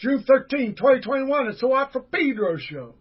June 13, 2021. It's the Watt from Pedro Show.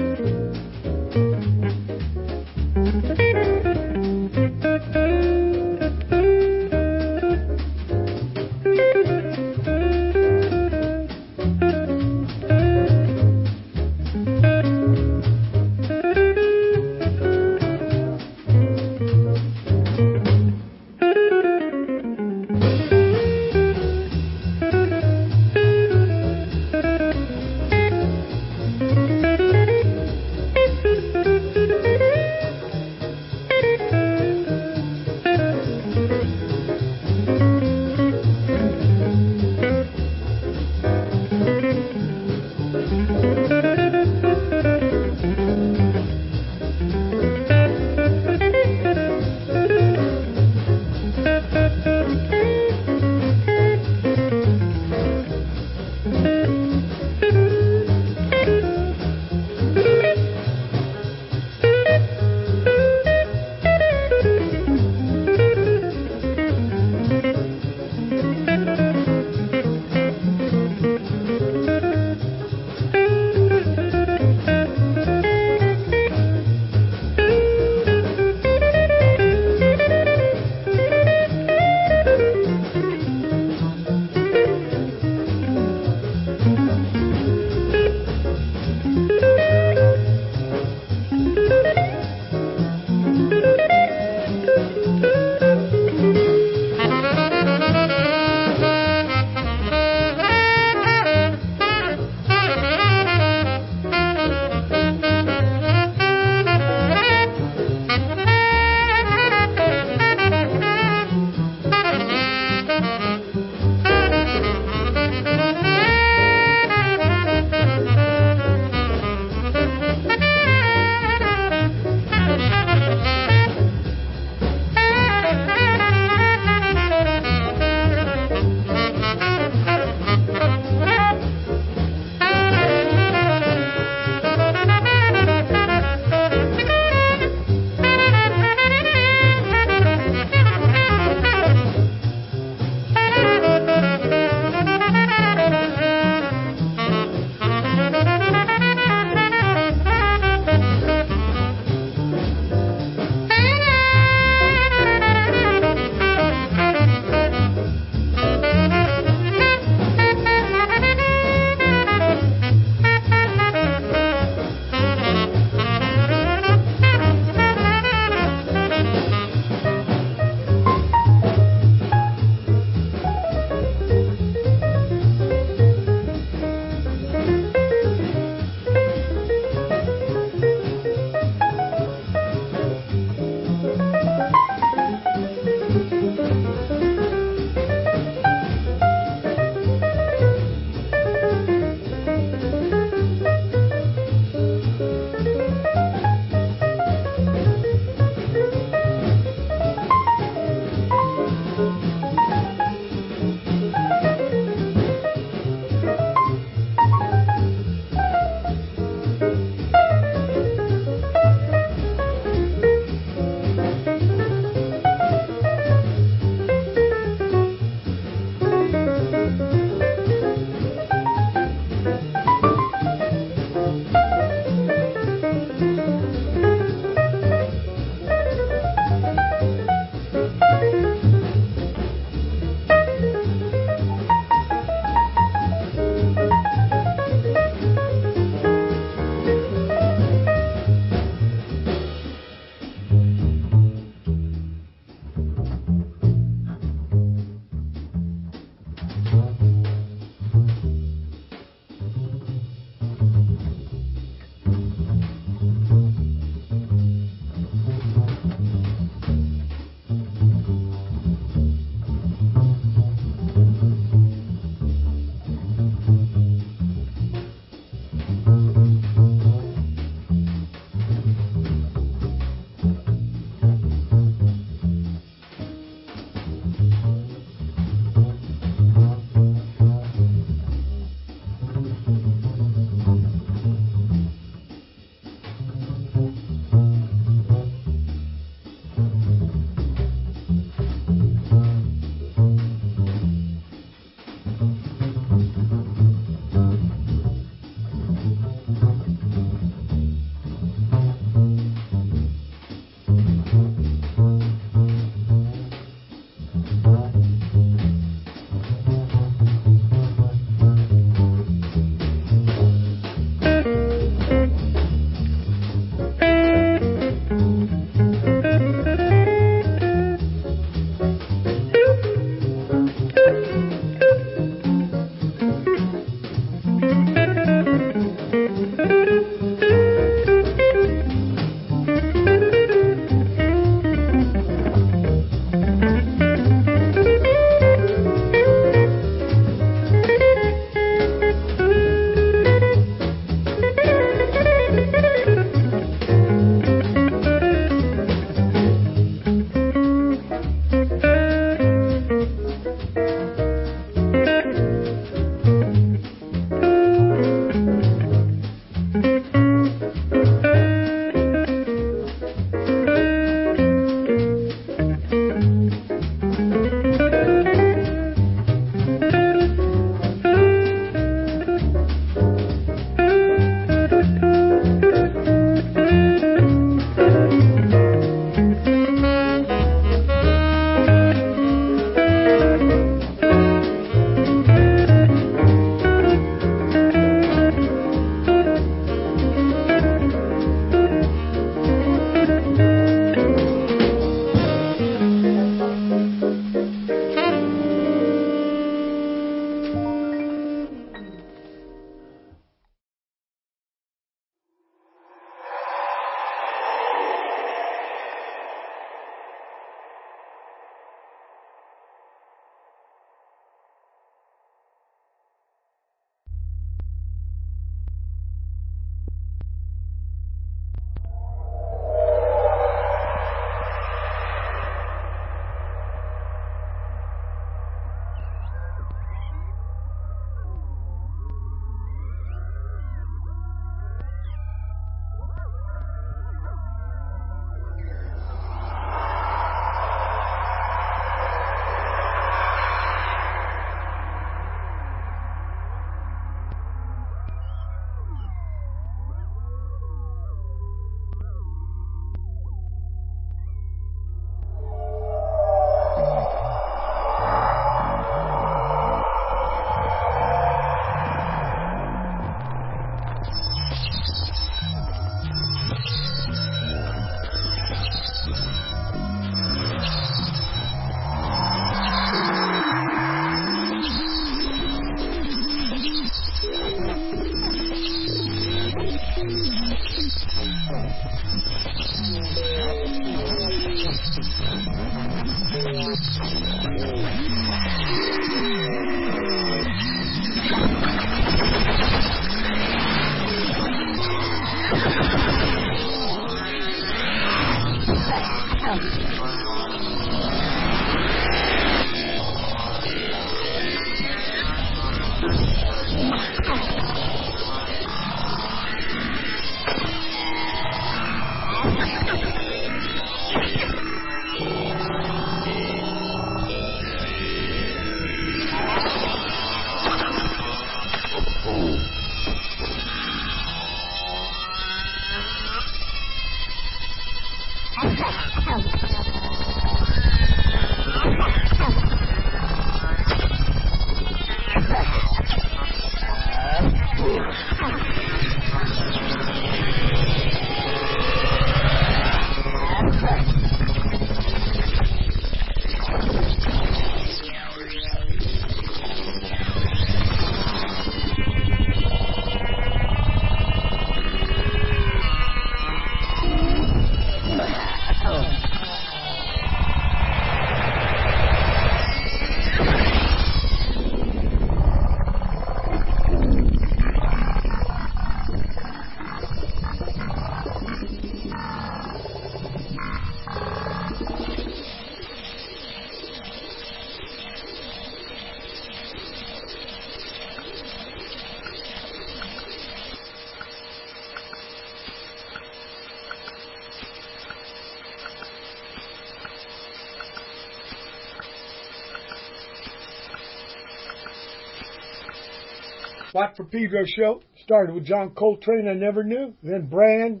Watt for Pedro show. Started with John Coltrane, I Never Knew. Then Brand.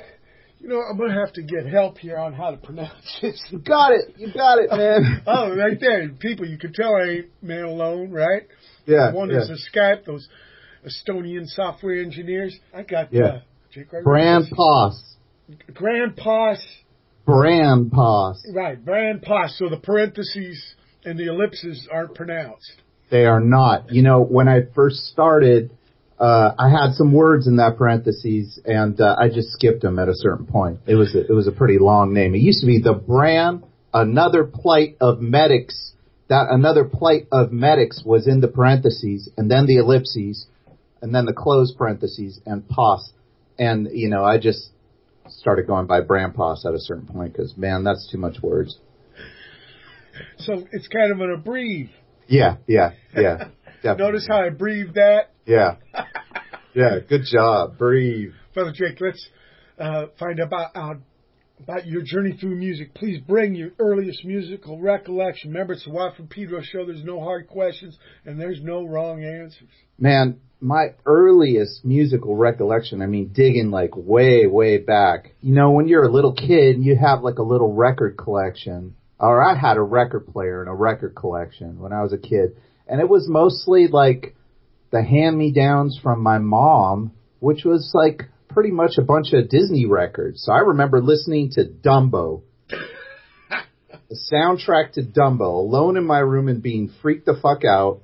You know, I'm going to have to get help here on how to pronounce this. You got it, man. Oh, right there. People, you can tell I ain't man alone, right? Yeah. Wonders of Skype, those Estonian software engineers. I got Jake Brand Poss. Grand Poss. Brand Poss. Right, Brand Poss. So the parentheses and the ellipses aren't pronounced. They are not. You know, when I first started, I had some words in that parentheses, and I just skipped them at a certain point. It was a pretty long name. It used to be the Brand, another plight of medics. That another plight of medics was in the parentheses, and then the ellipses, and then the closed parentheses, and Poss. And, you know, I just started going by Brand Poss at a certain point, because, man, that's too much words. So it's kind of an abbrev. Yeah, definitely. Notice how I breathed that? Yeah. Yeah, good job. Breathe. Brother Jake, let's find out about your journey through music. Please bring your earliest musical recollection. Remember, it's the Watt from Pedro show. There's no hard questions, and there's no wrong answers. Man, my earliest musical recollection, I mean, digging like way, way back. You know, when you're a little kid and you have like a little record collection, or I had a record player and a record collection when I was a kid. And it was mostly like the hand-me-downs from my mom, which was like pretty much a bunch of Disney records. So I remember listening to Dumbo, the soundtrack to Dumbo, alone in my room and being freaked the fuck out.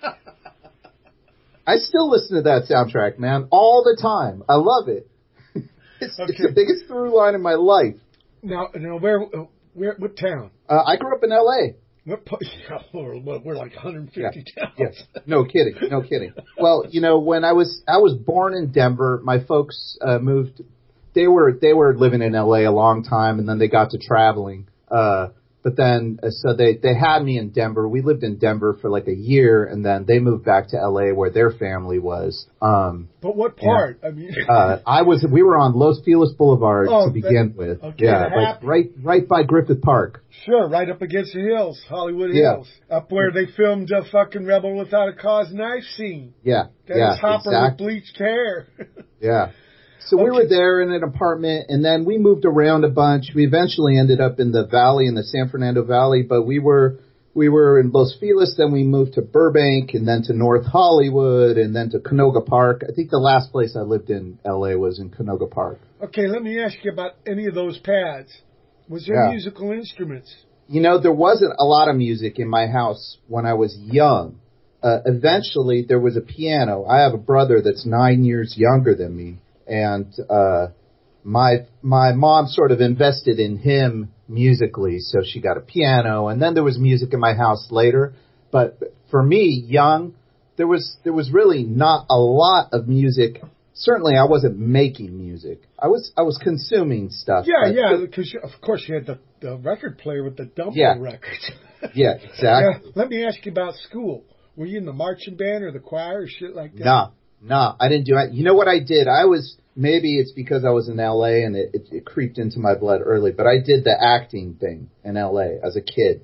I still listen to that soundtrack, man, all the time. I love it. It's the biggest through line in my life. Now, what town? I grew up in L.A. We're like 150 towns. Yes. No kidding. Well, you know, when I was born in Denver, my folks moved. They were living in L.A. a long time, and then they got to traveling. But then, so they had me in Denver. We lived in Denver for like a year, and then they moved back to L.A. where their family was. But what part? I mean, we were on Los Feliz Boulevard to begin with. Okay, yeah, like right by Griffith Park. Sure, right up against the hills, Hollywood Hills, up where they filmed a fucking Rebel Without a Cause knife scene. Yeah, Dennis Hopper with bleached hair. Yeah. So we were there in an apartment, and then we moved around a bunch. We eventually ended up in the valley, in the San Fernando Valley, but we were in Los Feliz, then we moved to Burbank, and then to North Hollywood, and then to Canoga Park. I think the last place I lived in L.A. was in Canoga Park. Okay, let me ask you about any of those pads. Was there musical instruments? You know, there wasn't a lot of music in my house when I was young. Eventually, there was a piano. I have a brother that's 9 years younger than me. And my mom sort of invested in him musically, so she got a piano, and then there was music in my house later. But for me, young, there was really not a lot of music. Certainly, I wasn't making music. I was consuming stuff. Yeah, because of course you had the record player with the Dumbo records. Yeah, exactly. Let me ask you about school. Were you in the marching band or the choir or shit like that? No, I didn't do it. You know what I did? Maybe it's because I was in L.A. and it creeped into my blood early, but I did the acting thing in L.A. as a kid.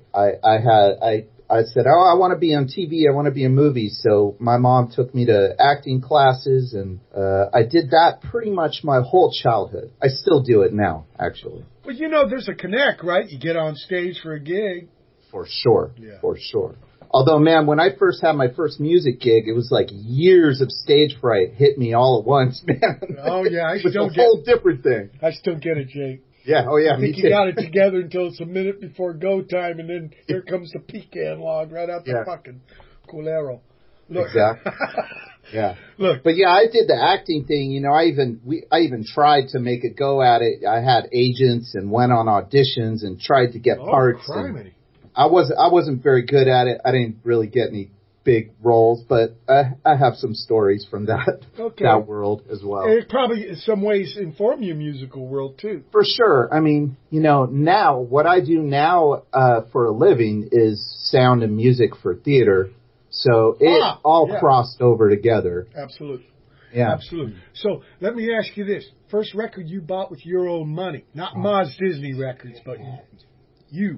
I said, I want to be on TV, I want to be in movies, so my mom took me to acting classes, and I did that pretty much my whole childhood. I still do it now, actually. Well, there's a connect, right? You get on stage for a gig. For sure. Although, man, when I first had my first music gig, it was like years of stage fright hit me all at once, man. Oh, yeah. It was a whole different thing. I still get it, Jake. Yeah, oh yeah. I think you got it together until it's a minute before go time, and then here comes the pecan log right out the fucking culero. Look. Exactly. Yeah. Look. But yeah, I did the acting thing. I even tried to make a go at it. I had agents and went on auditions and tried to get parts. Criminy. I wasn't very good at it. I didn't really get any big roles, but I have some stories from that world as well. And it probably in some ways informed your musical world too. For sure. I mean, now what I do now for a living is sound and music for theater. So it crossed over together. Absolutely. Yeah. Absolutely. So let me ask you this. First record you bought with your own money. Not Ma's Disney records, but you.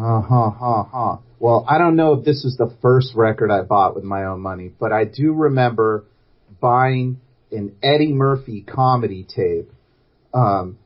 Well, I don't know if this was the first record I bought with my own money, but I do remember buying an Eddie Murphy comedy tape. And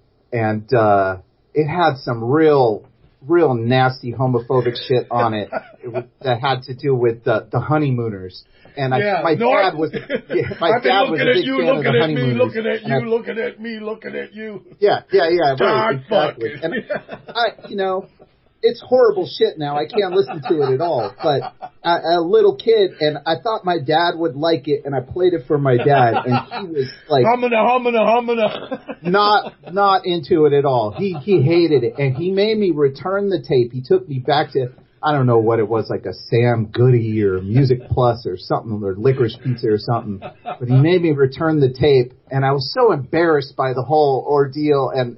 it had some real nasty homophobic shit on it that had to do with the honeymooners. And my dad was a big fan of the honeymooners. Looking at me, looking at you. Yeah, right, exactly. And it's horrible shit now. I can't listen to it at all. But a little kid, and I thought my dad would like it, and I played it for my dad, and he was like, humana. not into it at all. He hated it, and he made me return the tape. He took me back to, I don't know what it was, like a Sam Goody or Music Plus or something, or Licorice Pizza or something. But he made me return the tape, and I was so embarrassed by the whole ordeal, and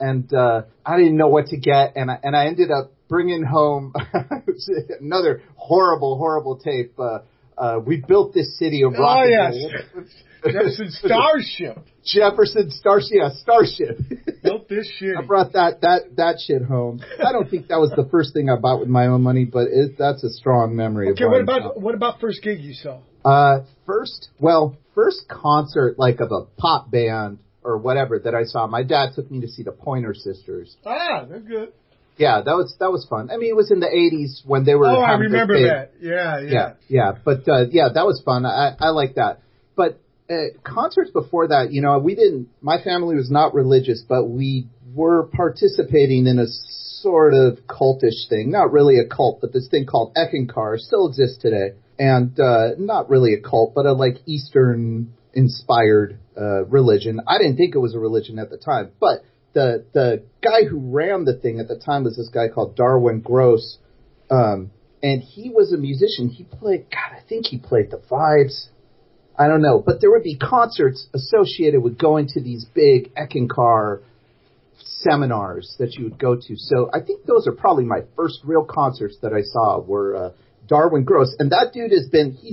I didn't know what to get, and I ended up bringing home another horrible tape. We built this city of rock and roll. Jefferson Starship. Starship. Built this shit. I brought that shit home. I don't think that was the first thing I bought with my own money, but that's a strong memory. Okay, what about first gig you saw? First concert, like of a pop band or whatever that I saw. My dad took me to see the Pointer Sisters. They're good. Yeah, that was fun. I mean, it was in the 80s when they were. Oh, I remember that. Yeah. But that was fun. I like that. But concerts before that, my family was not religious, but we were participating in a sort of cultish thing. Not really a cult, but this thing called Eckankar still exists today. And not really a cult, but a like Eastern inspired religion. I didn't think it was a religion at the time, but the guy who ran the thing at the time was this guy called Darwin Gross, and he was a musician. I think he played the Vibes. I don't know, but there would be concerts associated with going to these big Eckankar seminars that you would go to. So I think those are probably my first real concerts that I saw were Darwin Gross, and that dude he's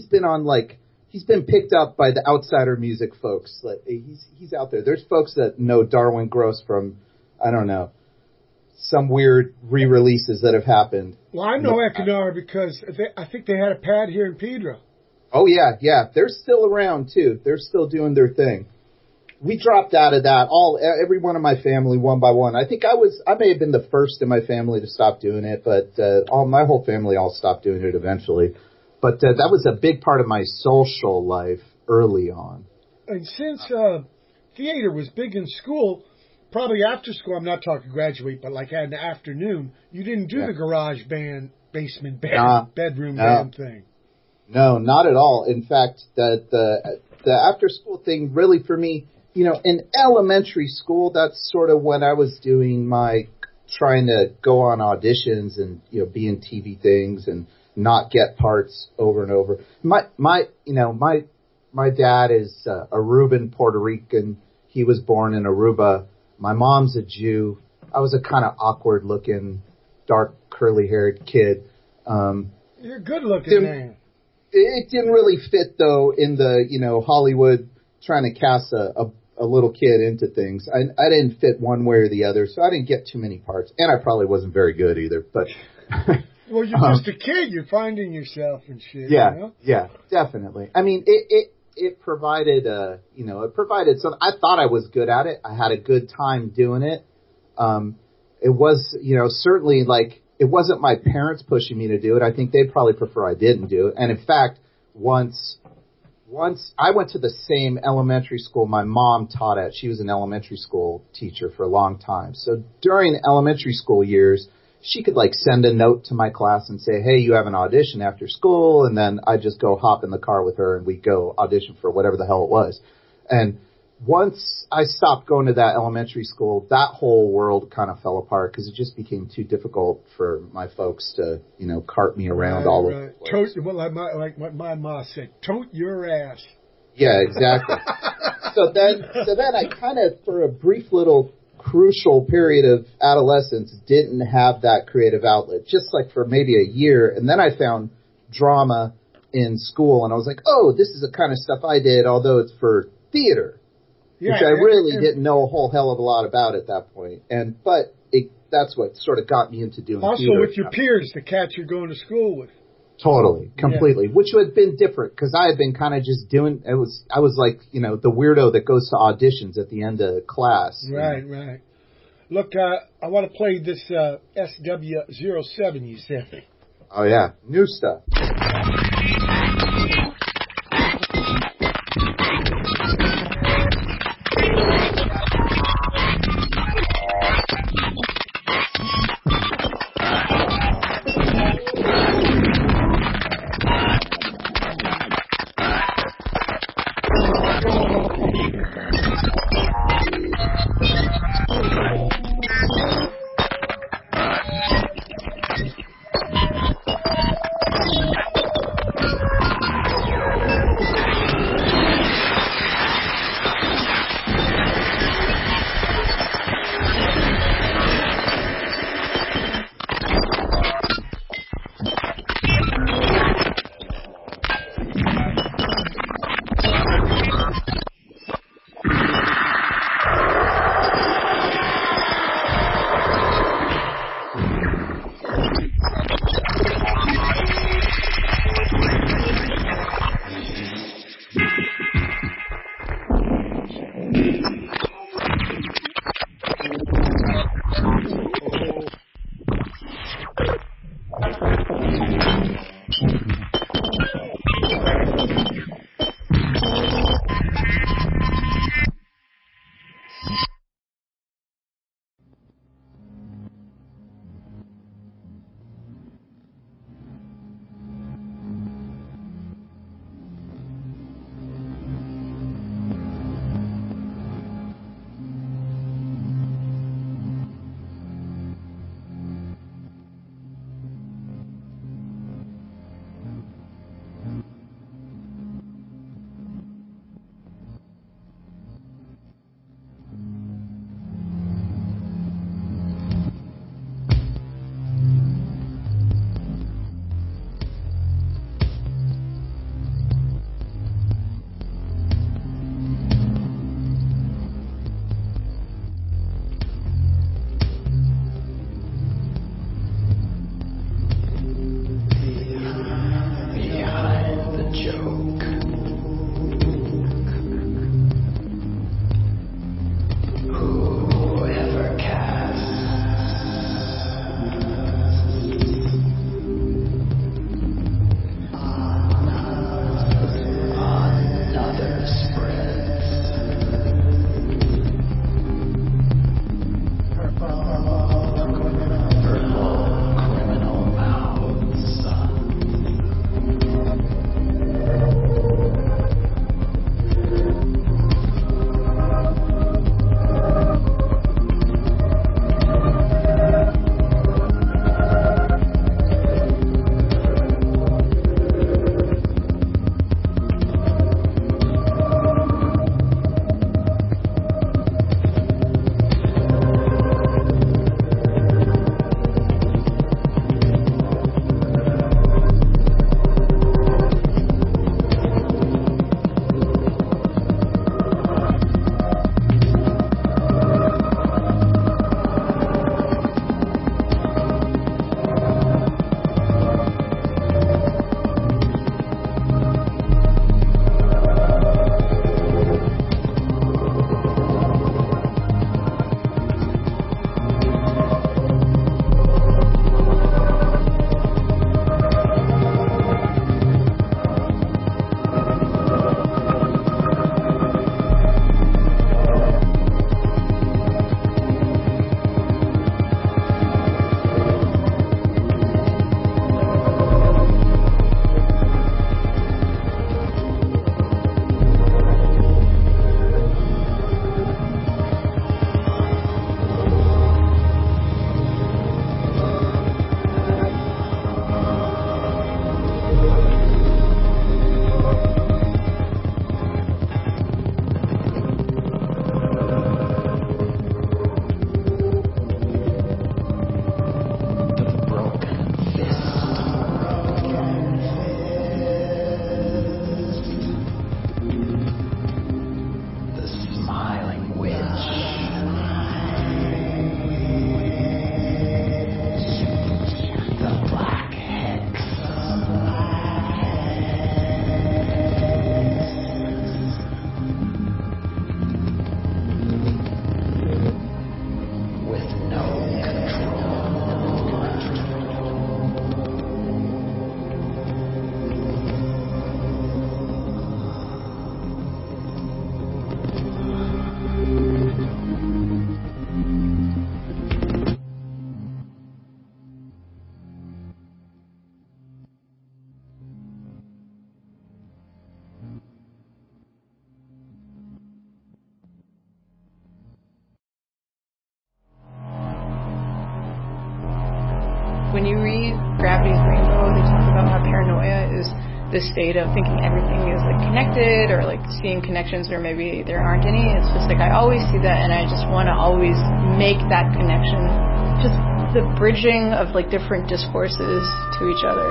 been picked up by the outsider music folks. Like, he's out there. There's folks that know Darwin Gross from, I don't know, some weird re-releases that have happened. Well, I know Eckankar because I think they had a pad here in Pedro. Oh, yeah. They're still around, too. They're still doing their thing. We dropped out of that, every one of my family, one by one. I think I may have been the first in my family to stop doing it, but my whole family all stopped doing it eventually. But that was a big part of my social life early on. And since theater was big in school, probably after school, I'm not talking graduate, but like in the afternoon, you didn't do the garage band, basement band, bedroom band thing. No, not at all. In fact, the after school thing really for me, in elementary school, that's sort of when I was doing my trying to go on auditions and, be in TV things and not get parts over and over. My dad is Aruban, Puerto Rican. He was born in Aruba. My mom's a Jew. I was a kind of awkward looking, dark, curly haired kid. You're a good looking man. It didn't really fit though in the, Hollywood trying to cast a little kid into things. I didn't fit one way or the other, so I didn't get too many parts, and I probably wasn't very good either. But well, you're just a kid. You're finding yourself and shit. Yeah, yeah, definitely. I mean, it provided it provided some. I thought I was good at it. I had a good time doing it. It was certainly like it wasn't my parents pushing me to do it. I think they'd probably prefer I didn't do it. And in fact, once I went to the same elementary school my mom taught at. She was an elementary school teacher for a long time. So during elementary school years, she could send a note to my class and say, hey, you have an audition after school. And then I'd just go hop in the car with her and we'd go audition for whatever the hell it was. And once I stopped going to that elementary school, that whole world kind of fell apart because it just became too difficult for my folks to, cart me around all over the place. Like what my mom said, tote your ass. Yeah, exactly. so then I kind of, for a brief little crucial period of adolescence, didn't have that creative outlet, just for maybe a year. And then I found drama in school, and I was like, oh, this is the kind of stuff I did, although it's for theater. Which I really didn't know a whole hell of a lot about at that point. But that's what sort of got me into doing also theater. with your peers, the cats you're going to school with. Totally, completely. Yeah. Which would have been different because I had been kind of just doing. I was like the weirdo that goes to auditions at the end of class. Right, right. Look, I want to play this SW07 you sent me. Oh yeah, new stuff. when you read Gravity's Rainbow, they talk about how paranoia is this state of thinking everything is like connected, or like seeing connections where maybe there aren't any. It's just like I always see that, and I just want to always make that connection. Just the bridging of like different discourses to each other.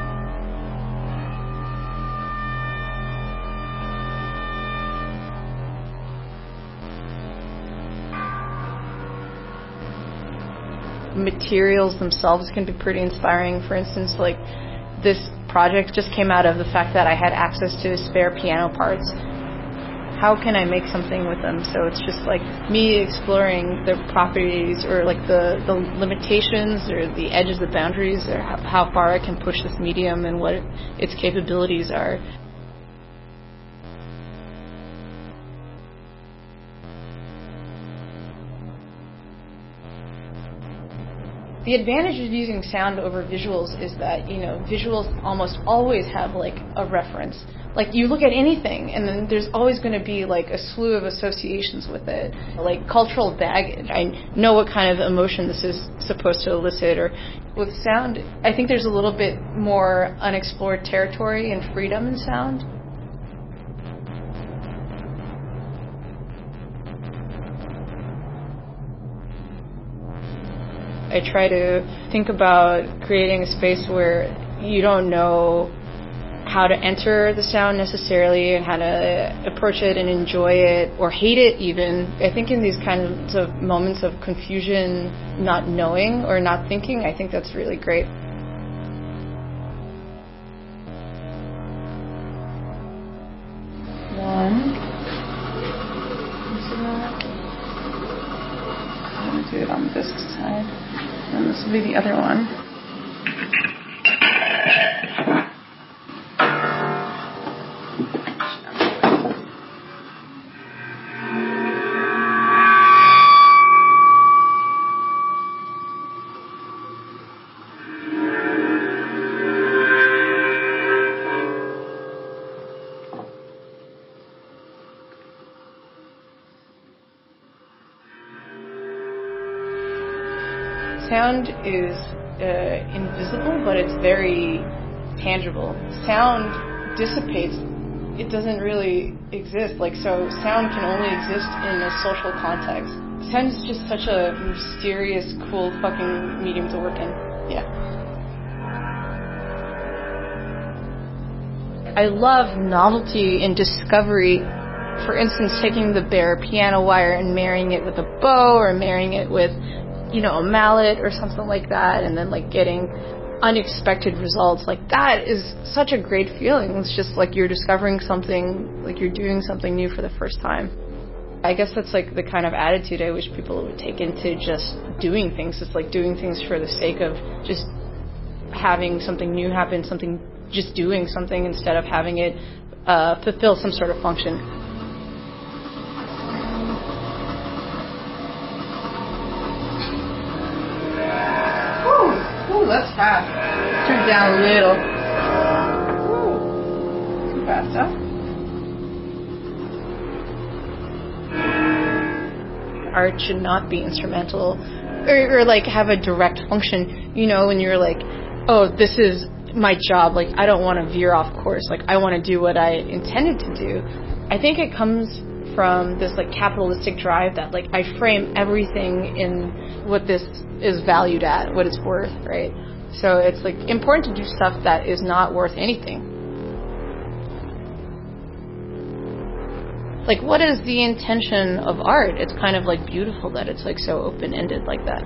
Materials themselves can be pretty inspiring. For instance, like this project just came out of the fact that I had access to spare piano parts. How can I make something with them? So it's just like me exploring the properties, or like the limitations, or the edges, the boundaries, or how far I can push this medium and what its capabilities are. The advantage of using sound over visuals is that, visuals almost always have like a reference. Like you look at anything and then there's always going to be like a slew of associations with it. Like cultural baggage. I know what kind of emotion this is supposed to elicit. Or with sound, I think there's a little bit more unexplored territory and freedom in sound. I try to think about creating a space where you don't know how to enter the sound necessarily, and how to approach it and enjoy it, or hate it even. I think in these kinds of moments of confusion, not knowing or not thinking, I think that's really great. One. I'm going to do it on this side. And this will be the other one. Sound is invisible, but it's very tangible. Sound dissipates. It doesn't really exist. So sound can only exist in a social context. Sound is just such a mysterious, cool fucking medium to work in. Yeah. I love novelty and discovery. For instance, taking the bare piano wire and marrying it with a bow, or marrying it with a mallet or something like that, and then like getting unexpected results. Like that is such a great feeling. It's just like you're discovering something, like you're doing something new for the first time. I guess that's like the kind of attitude I wish people would take into just doing things. It's like doing things for the sake of just having something new happen, just doing something instead of having it fulfill some sort of function. Ooh, that's fast. Turn it down a little. Ooh, too fast, huh? Art should not be instrumental, or like have a direct function. When you're like, oh, this is my job. Like, I don't want to veer off course. Like, I want to do what I intended to do. I think it comes from this like capitalistic drive that like I frame everything in what this is valued at, what it's worth, right? So it's like important to do stuff that is not worth anything. Like, what is the intention of art? It's kind of like beautiful that it's like so open-ended like that.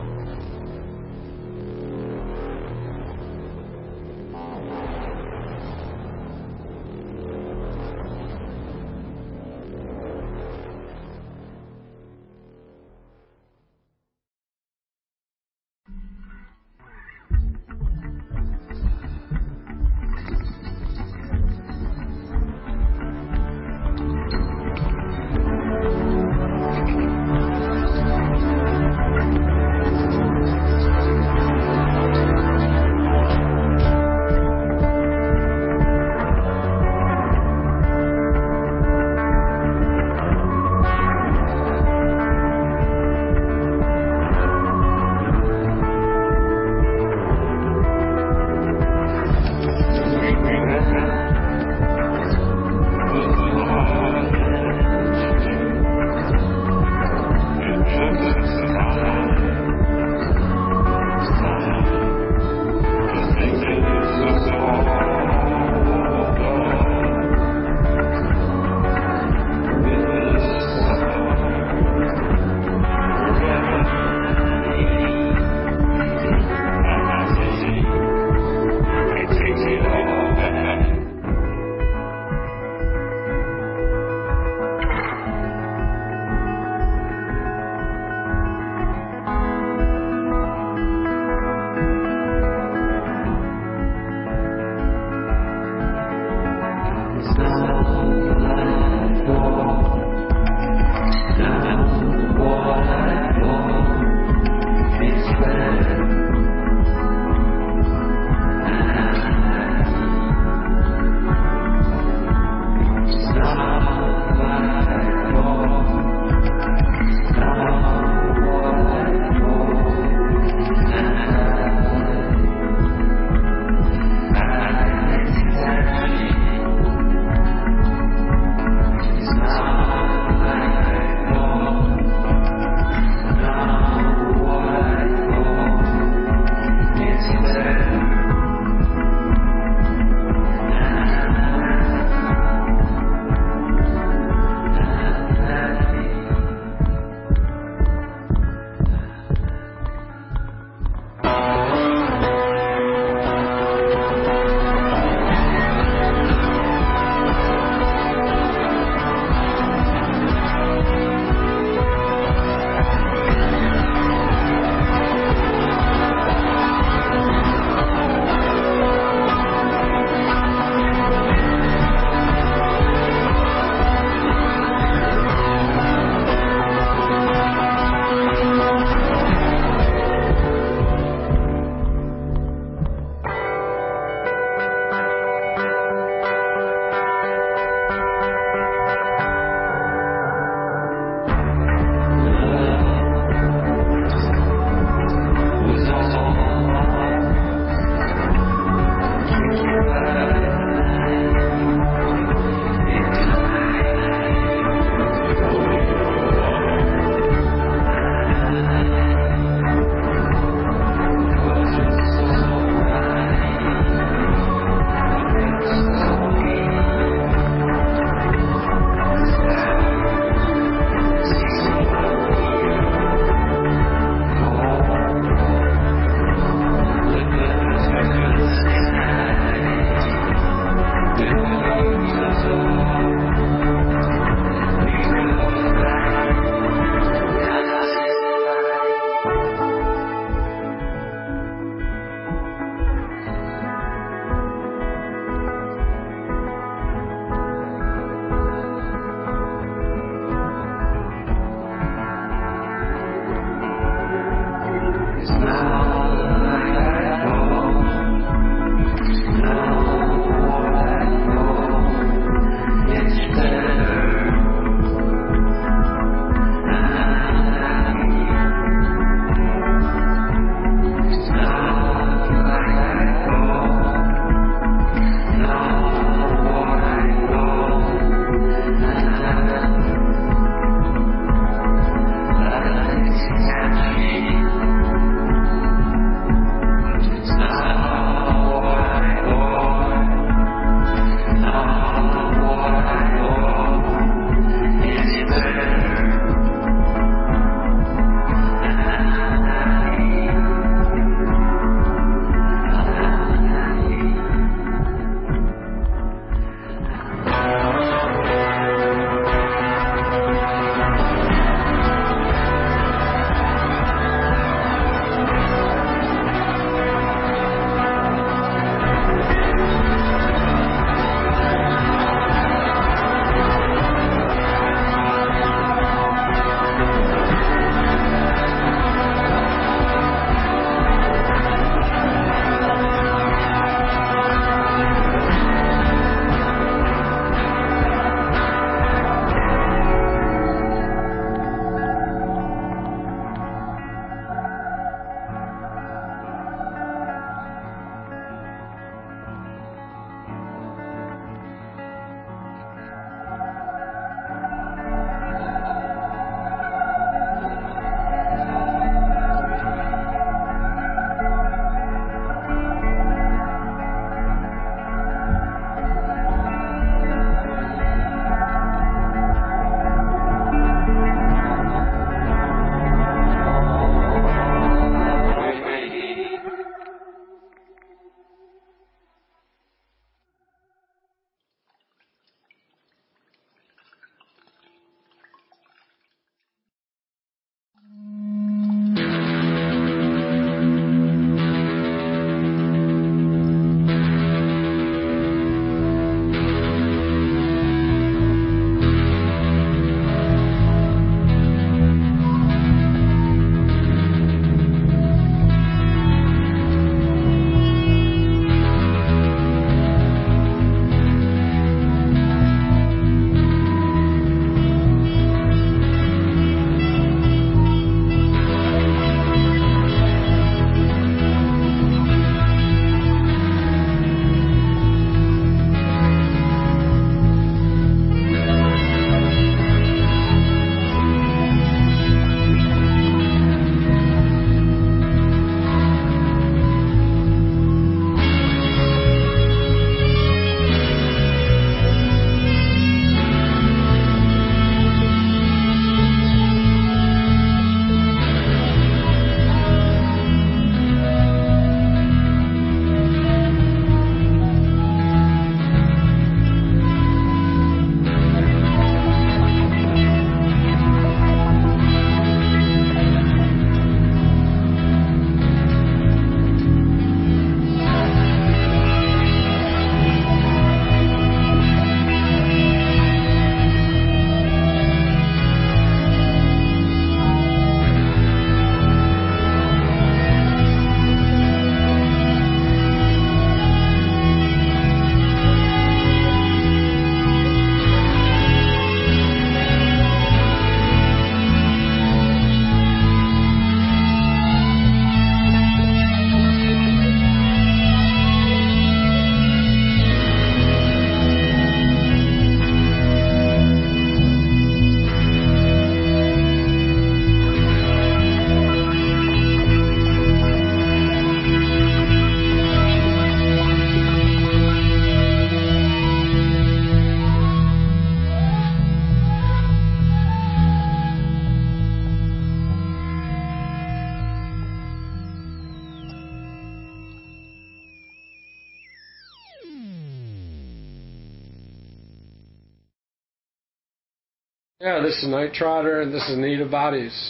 Yeah, this is Night Trotter, and this is Need of Bodies.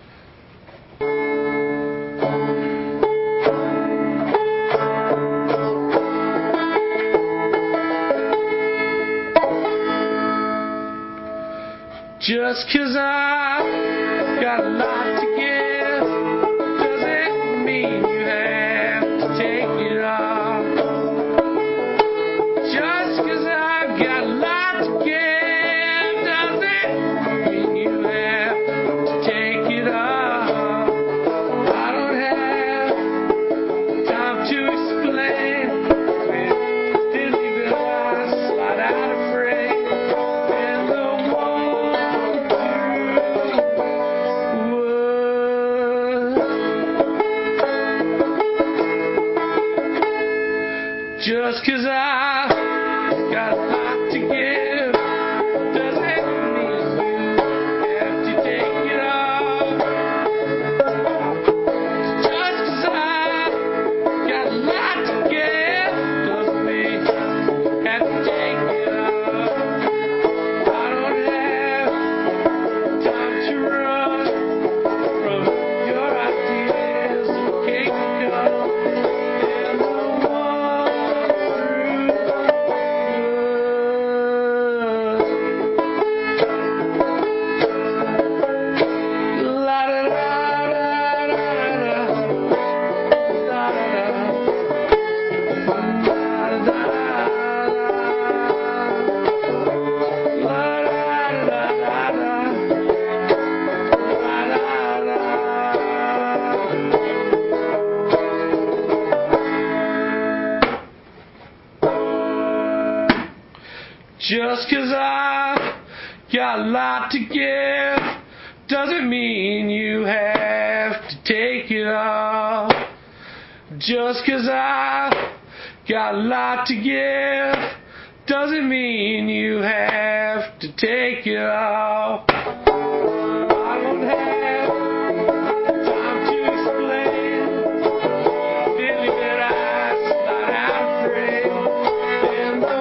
Just 'cause I got a lot to give doesn't mean you have to take it all. Just 'cause I got a lot to give doesn't mean you have to take it all. I don't have time to explain. Didn't even slide out of frame in the just 'cause I got a lot to give doesn't mean you have to take it all. Just 'cause I got a lot to give doesn't mean you have to take it all. I don't have time to run from your ideas of cake and cup and the just 'cause I got a lot to give doesn't mean you have to take it all. Just 'cause I got a lot to give doesn't mean you have to take it all. I don't have time to explain. Feeling that I slide out of frame in the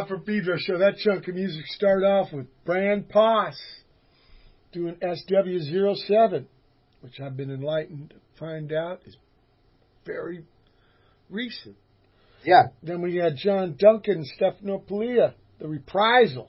Watt from Pedro show. That chunk of music started off with Brand Poss doing SW07, which I've been enlightened to find out is very recent. Yeah. Then we had John Duncan and Stefano Pilia, The Reprisal.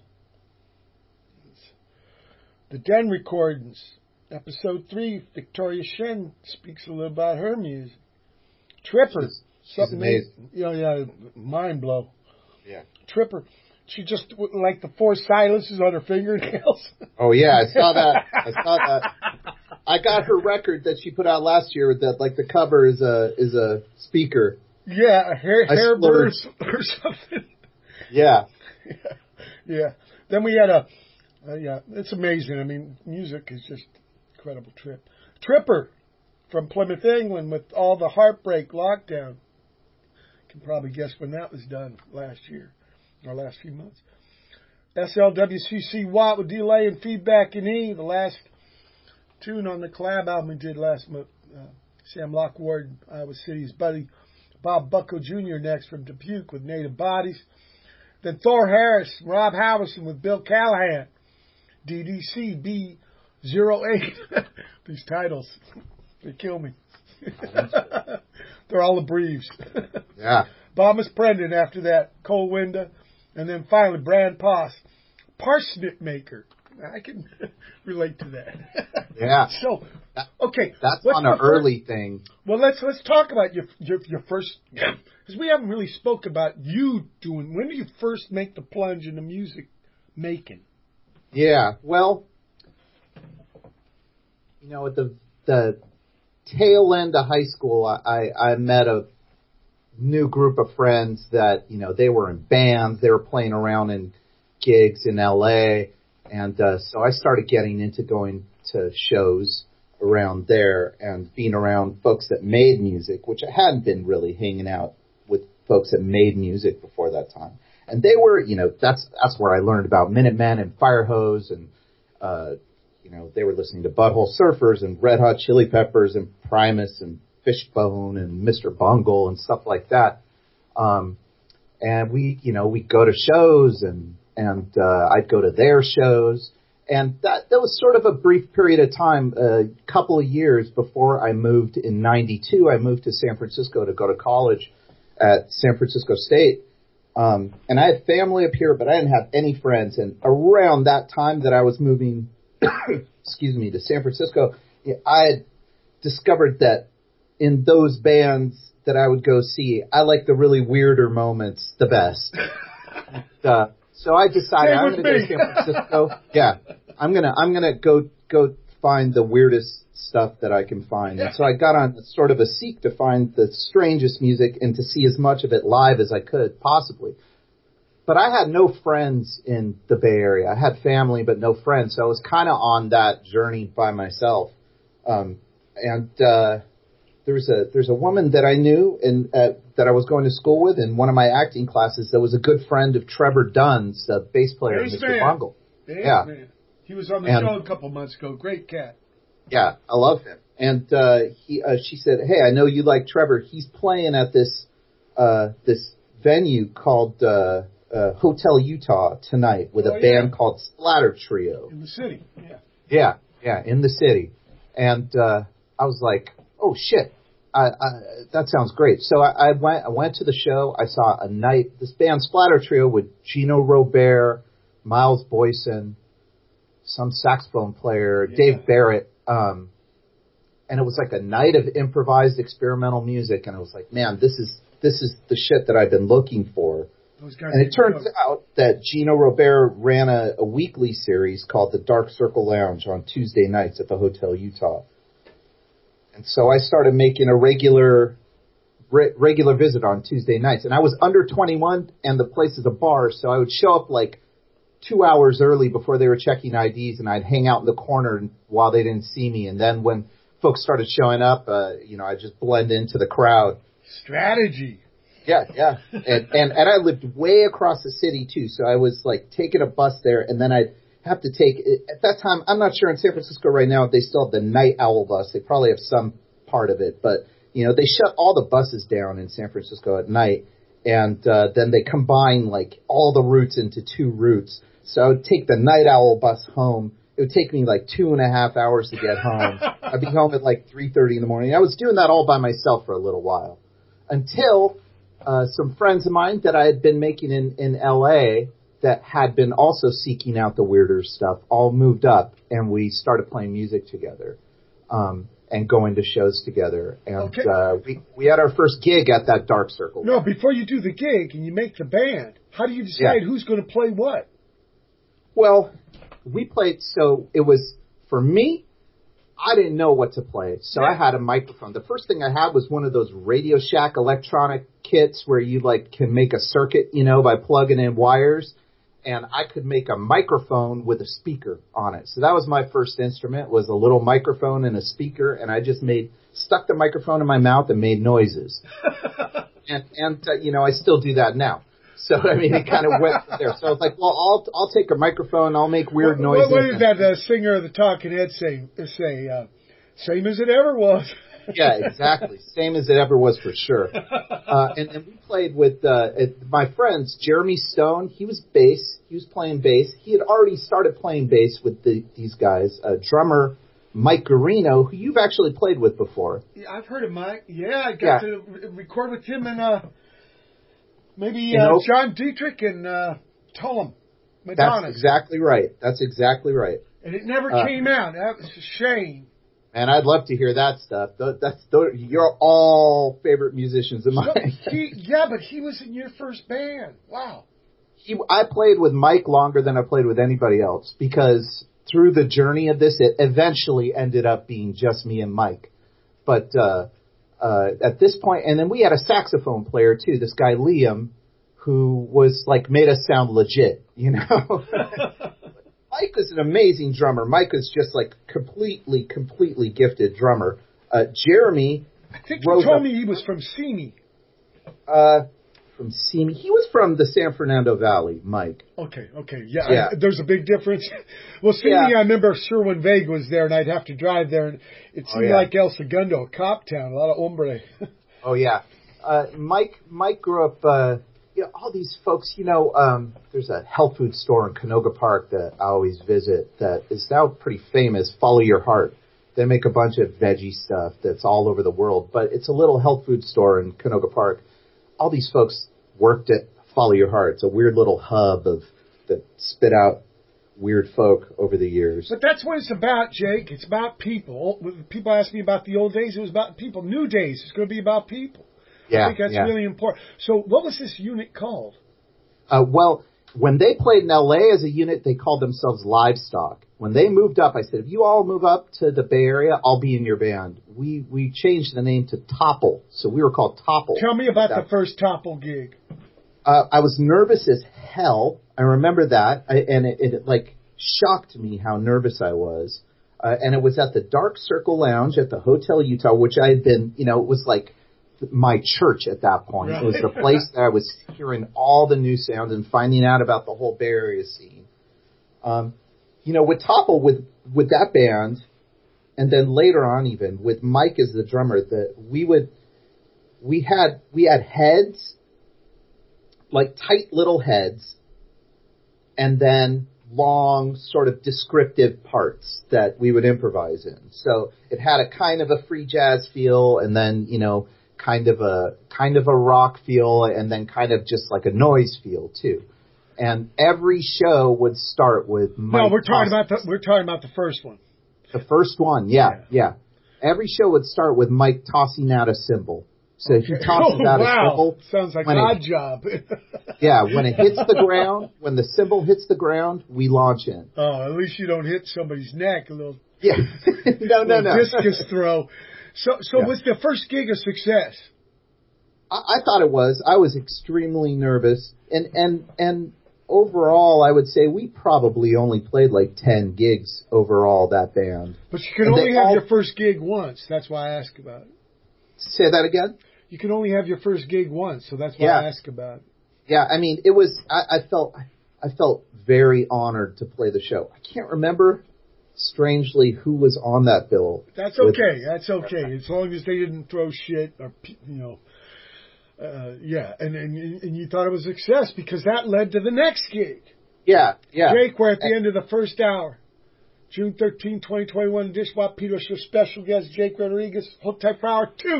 The Den Recordings, Episode 3, Victoria Shen speaks a little about her music. Tripper. She's amazing. Mind blow. Yeah. Tripper. She just like the 4 silences on her fingernails. Oh yeah, I saw that. I got her record that she put out last year that like the cover is a speaker. Yeah, a hair burst or something. Yeah. Yeah. Then we had it's amazing. I mean, music is just incredible trip. Tripper from Plymouth, England with All the Heartbreak Lockdown. Can probably guess when that was done last year, or last few months. SLWCC Watt with Delay and Feedback in E, the last tune on the collab album we did last month. Sam Lockward, Iowa City's buddy. Bob Bucko Jr. next from Dubuque with Native Bodies. Then Thor Harris, Rob Halverson with Bill Callahan. DDC B08. These titles, they kill me. They're all abbreviated. Yeah. Bomis Prendon after that, Cole Winda. And then finally, Brand Poss, Parsnip Maker. I can relate to that. Yeah. So, okay. That's on an early thing. Well, let's talk about your first, because we haven't really spoke about you doing, when did you first make the plunge into music making? Yeah, well, at the tail end of high school, I met a new group of friends that, they were in bands, they were playing around in gigs in LA, and so I started getting into going to shows around there and being around folks that made music, which I hadn't been really hanging out with folks that made music before that time. And they were, that's where I learned about Minutemen and Firehose, and they were listening to Butthole Surfers and Red Hot Chili Peppers and Primus and Fishbone and Mr. Bungle and stuff like that. And we'd go to shows and I'd go to their shows. And that was sort of a brief period of time, a couple of years before I moved in 92. I moved to San Francisco to go to college at San Francisco State. And I had family up here, but I didn't have any friends. And around that time that I was moving, to San Francisco, I had discovered that in those bands that I would go see, I like the really weirder moments the best. So I decided I'm going to go to San Francisco. Yeah, I'm gonna go find the weirdest stuff that I can find. And so I got on sort of a seek to find the strangest music and to see as much of it live as I could possibly. But I had no friends in the Bay Area. I had family, but no friends. So I was kind of on that journey by myself. There's a woman that I knew and that I was going to school with in one of my acting classes that was a good friend of Trevor Dunn's, the bass player, Mr. Bungle. Yeah. Man. He was on the show a couple months ago. Great cat. Yeah, I love him. And she said, "Hey, I know you like Trevor. He's playing at this venue called Hotel Utah tonight with a band called Splatter Trio." In the city. Yeah. Yeah, in the city. And I was like, "Oh shit, that sounds great." So I went to the show. I saw a night this band Splatter Trio with Gino Robert, Miles Boyson, some saxophone player, Dave Barrett, and it was like a night of improvised experimental music, and I was like, man, this is the shit that I've been looking for. And it turns out that Gino Robert ran a weekly series called the Dark Circle Lounge on Tuesday nights at the Hotel Utah. And so I started making a regular visit on Tuesday nights. And I was under 21, and the place is a bar, so I would show up like 2 hours early before they were checking IDs, and I'd hang out in the corner while they didn't see me. And then when folks started showing up, I'd just blend into the crowd. Strategy. Yeah. And I lived way across the city, too, so I was like taking a bus there, and then I'd have to take, at that time, I'm not sure in San Francisco right now if they still have the Night Owl bus. They probably have some part of it, but, they shut all the buses down in San Francisco at night, and then they combine like all the routes into 2 routes. So I would take the Night Owl bus home. It would take me like 2.5 hours to get home. I'd be home at like 3:30 in the morning. I was doing that all by myself for a little while until some friends of mine that I had been making in L.A. that had been also seeking out the weirder stuff all moved up, and we started playing music together and going to shows together. And we had our first gig at that Dark Circle. No, before you do the gig and you make the band, how do you decide who's going to play what? Well, we played, so it was, for me, I didn't know what to play, so I had a microphone. The first thing I had was one of those Radio Shack electronic kits where you like can make a circuit, by plugging in wires, and I could make a microphone with a speaker on it. So that was my first instrument, was a little microphone and a speaker, and I just stuck the microphone in my mouth and made noises. and I still do that now. So, I mean, it kind of went from there. So I was like, well, I'll take a microphone, I'll make weird noises. What did that singer of the Talking Heads say? Same as it ever was. Yeah, exactly. Same as it ever was for sure. And we played with my friends, Jeremy Stone. He was bass. He was playing bass. He had already started playing bass with these guys. Drummer Mike Garino, who you've actually played with before. Yeah, I've heard of Mike. Yeah, I got to record with him and maybe John Dietrich and Tom Madonna. That's exactly right. And it never came out. That was a shame. And I'd love to hear that stuff. You're all favorite musicians of mine. But he was in your first band. Wow. I played with Mike longer than I played with anybody else because through the journey of this, it eventually ended up being just me and Mike. But at this point, and then we had a saxophone player too, this guy Liam, who was like made us sound legit, Mike is an amazing drummer. Mike is just like completely gifted drummer. Jeremy, I think you told me he was from Simi. From Simi, he was from the San Fernando Valley. Mike. Okay, yeah. There's a big difference. Well, Simi, I remember Sherwin Vague was there, and I'd have to drive there, and it seemed like El Segundo, a cop town, a lot of hombre. Oh yeah, Mike grew up. All these folks, there's a health food store in Canoga Park that I always visit that is now pretty famous, Follow Your Heart. They make a bunch of veggie stuff that's all over the world, but it's a little health food store in Canoga Park. All these folks worked at Follow Your Heart. It's a weird little hub that spit out weird folk over the years. But that's what it's about, Jake. It's about people. When people ask me about the old days, it was about people. New days, it's going to be about people. Yeah, I think that's really important. So what was this unit called? Well, when they played in L.A. as a unit, they called themselves Livestock. When they moved up, I said, if you all move up to the Bay Area, I'll be in your band. We changed the name to Topple, so we were called Topple. Tell me about the first Topple gig. I was nervous as hell. I remember that, and it like shocked me how nervous I was. And it was at the Dark Circle Lounge at the Hotel Utah, which I had been, it was like my church at that point. Right. It was the place that I was hearing all the new sounds and finding out about the whole Bay Area scene. With Topple, with that band, and then later on even with Mike as the drummer, that we had heads, like tight little heads, and then long sort of descriptive parts that we would improvise in. So it had a kind of a free jazz feel, and then kind of a rock feel, and then kind of just like a noise feel too. And every show would start with Mike. No, we're talking about the first one. The first one, yeah. Every show would start with Mike tossing out a cymbal. So if he tosses out a cymbal, sounds like an odd job. Yeah, when it hits the ground, when the cymbal hits the ground, we launch in. Oh, at least you don't hit somebody's neck. A little. Yeah. No. Discus throw. So was the first gig a success? I thought it was. I was extremely nervous, and overall, I would say we probably only played like 10 gigs overall, that band. But you can only have your first gig once. That's why I ask about it. Say that again? You can only have your first gig once, so that's why I ask about it. Yeah, I mean, it was. I felt very honored to play the show. I can't remember, strangely, who was on that bill. That's okay. As long as they didn't throw shit or Yeah, and you thought it was a success because that led to the next gig. Yeah, yeah. Jake, we're at the end of the first hour. June 13, 2021, Dishwap Pedro Show special guest Jake Rodriguez. Hold tight for hour 2.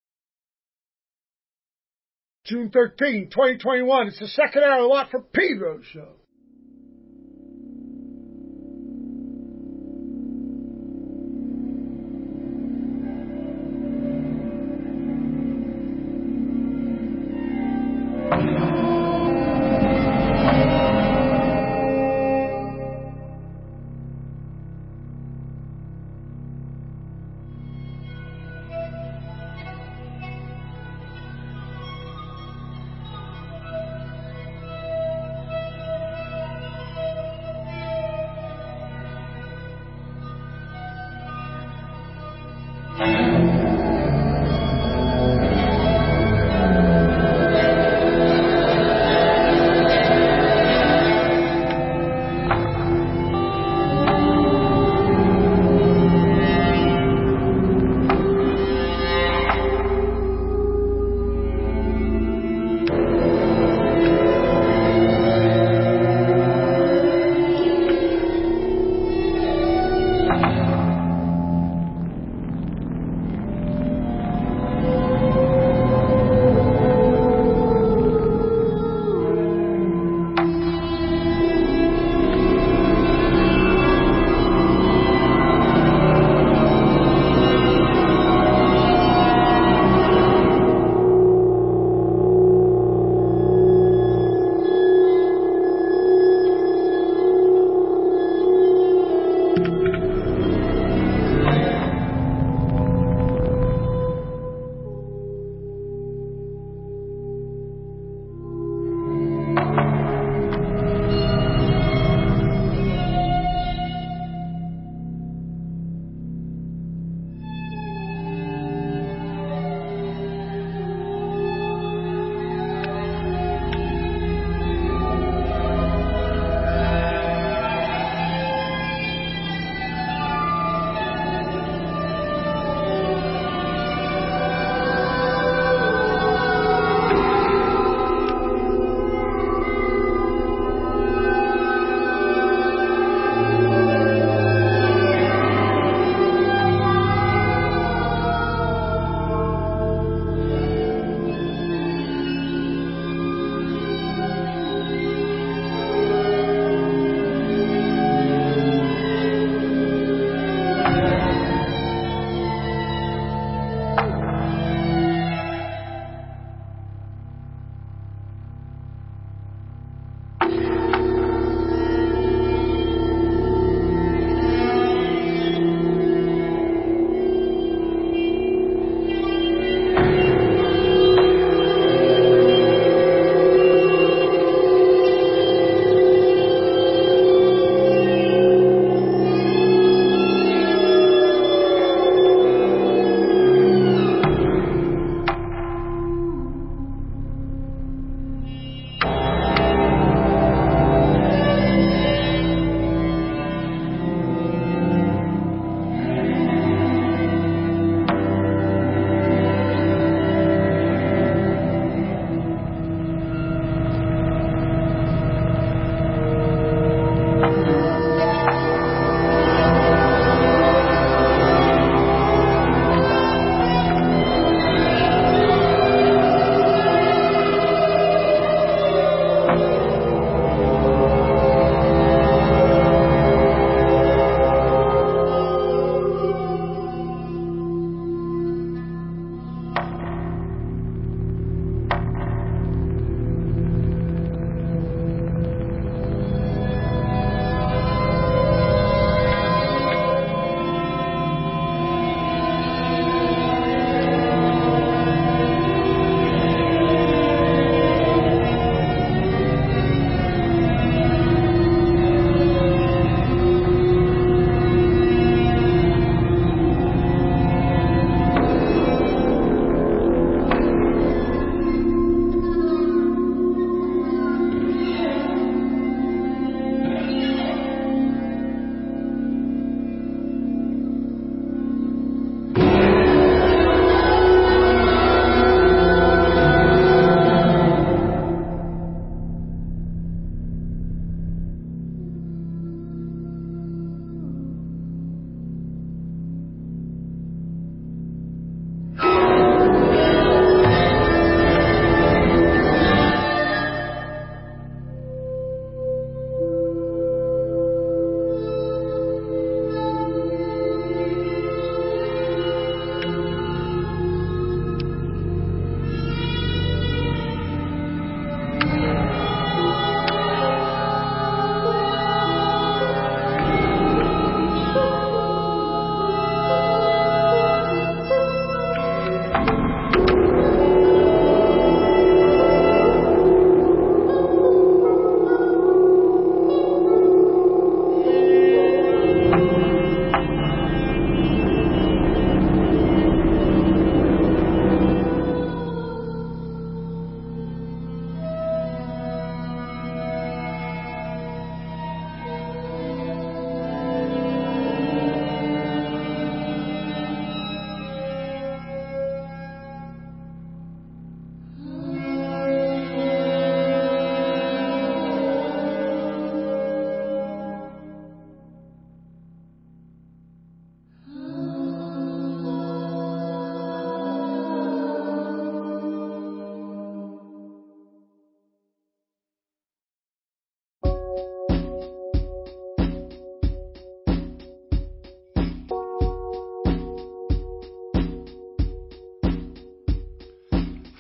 June 13, 2021. It's the second hour lot for Pedro Show.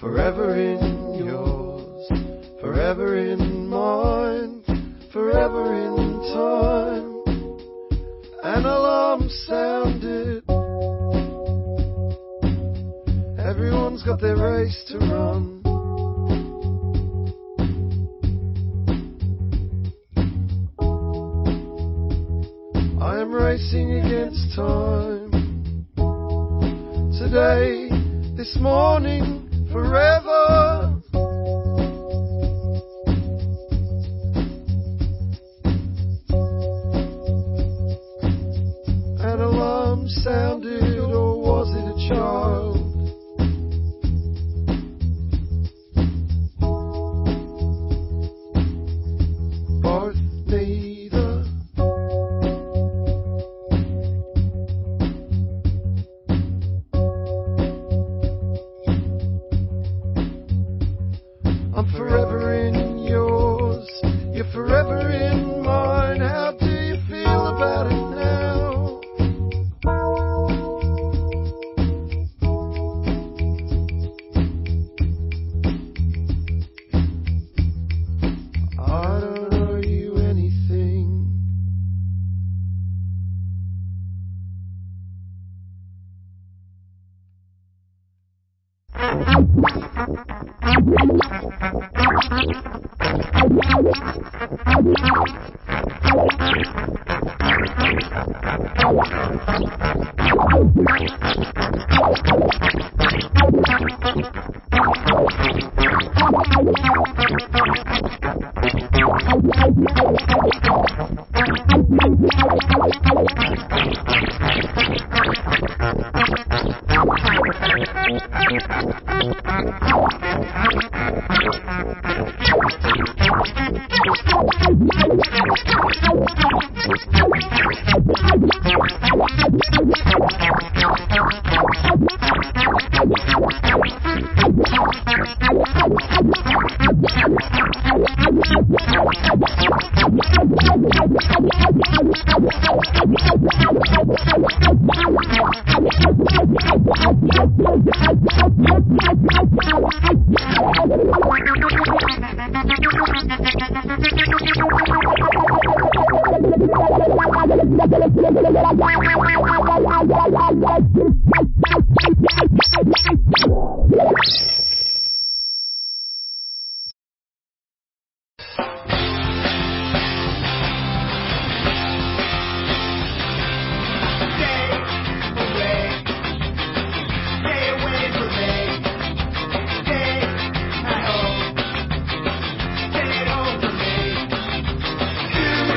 Forever in yours, forever in mine, forever in time. An alarm sounded. Everyone's got their race to run. I am racing against time. Today, this morning, forever. An alarm sounded, or was it a child? Both, neither. I'm forever in yours, you're forever in mine. How do you feel about it now? I don't owe you anything.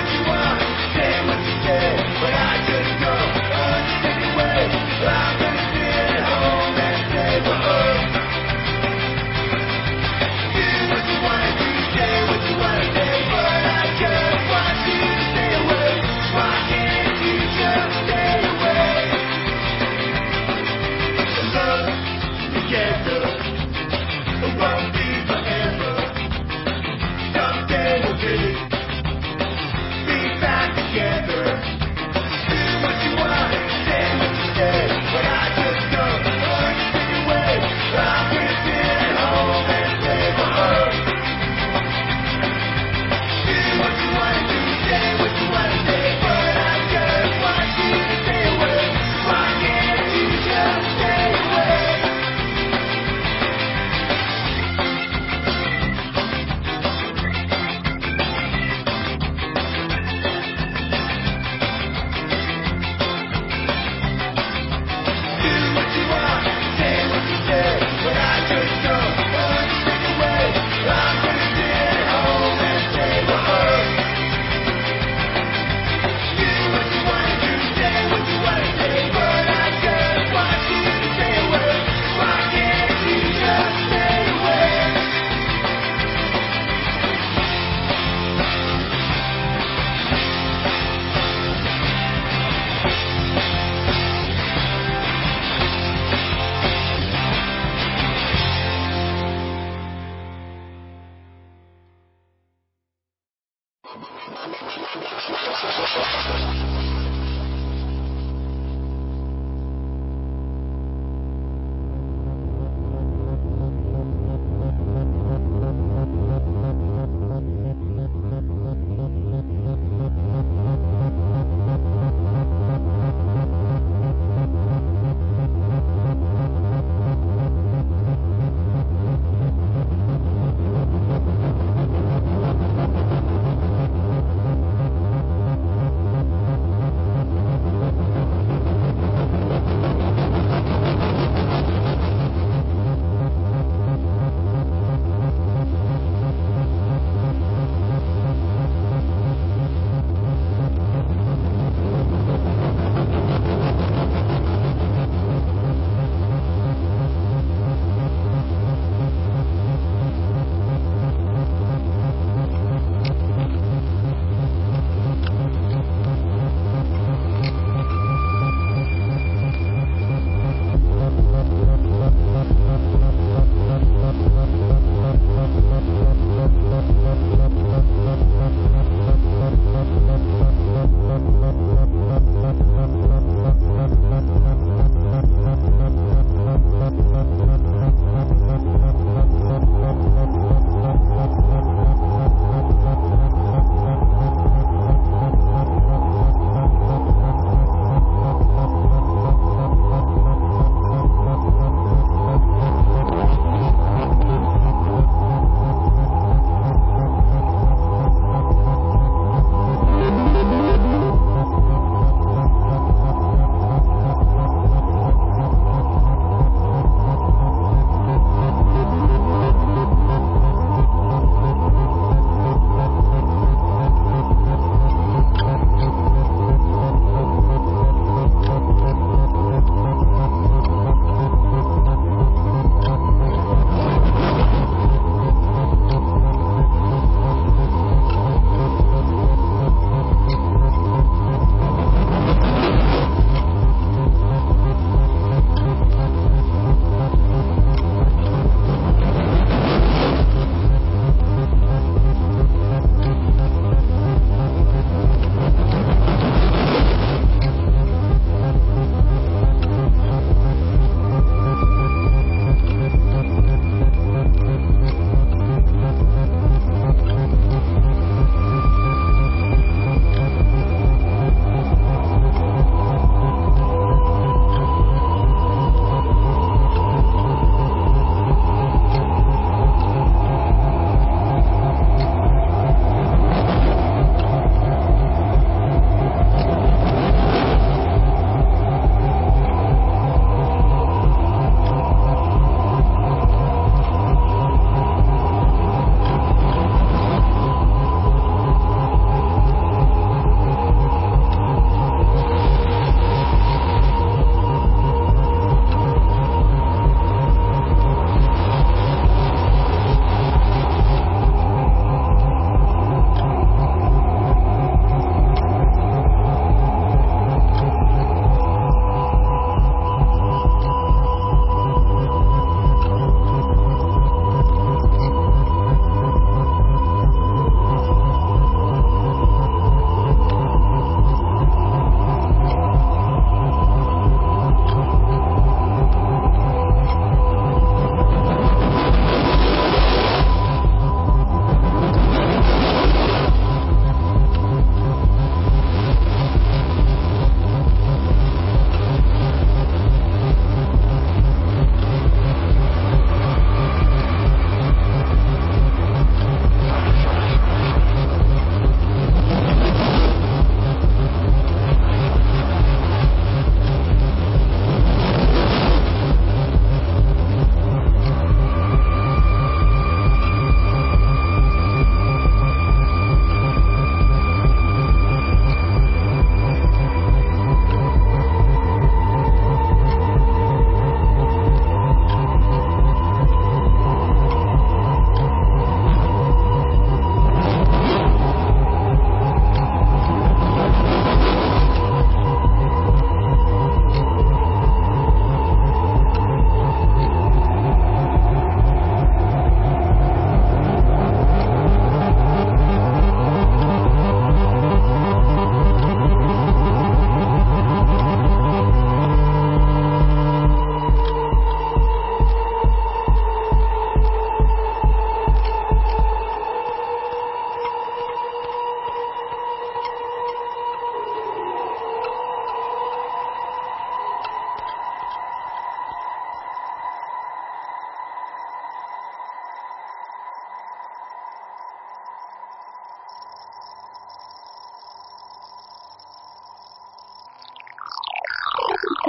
But I just go, anyway. I'm gonna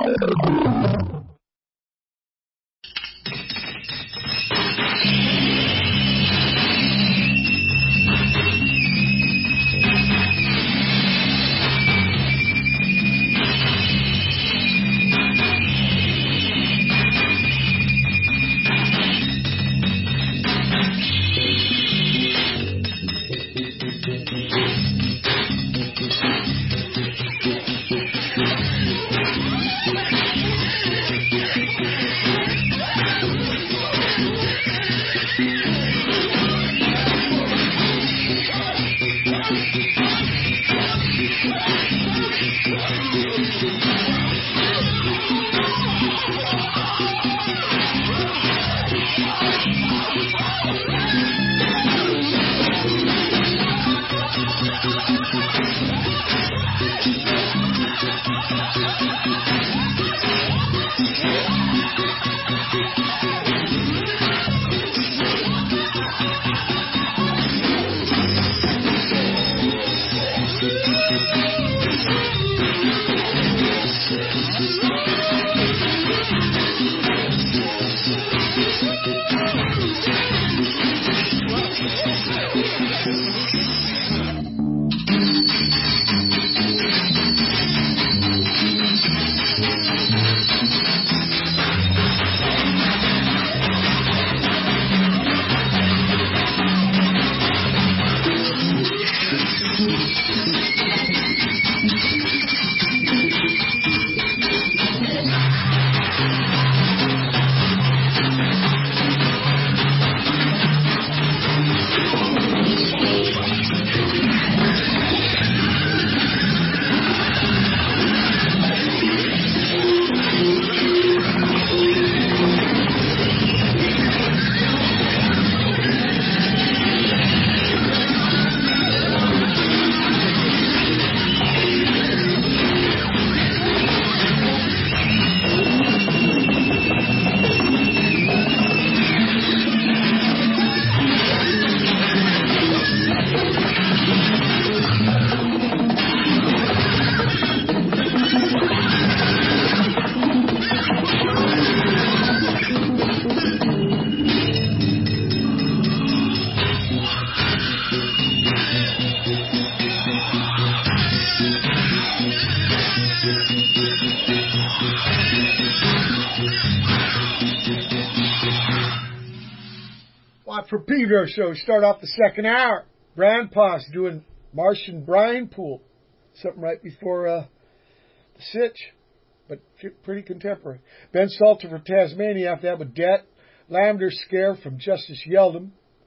Watt from Pedro show. Start off the second hour. Brand Posse doing Martian Brine Pool. Something right before the Sitch, but pretty contemporary. Ben Salter from Tasmania after that with Debt. Lavender Scare from Justice Yeldham.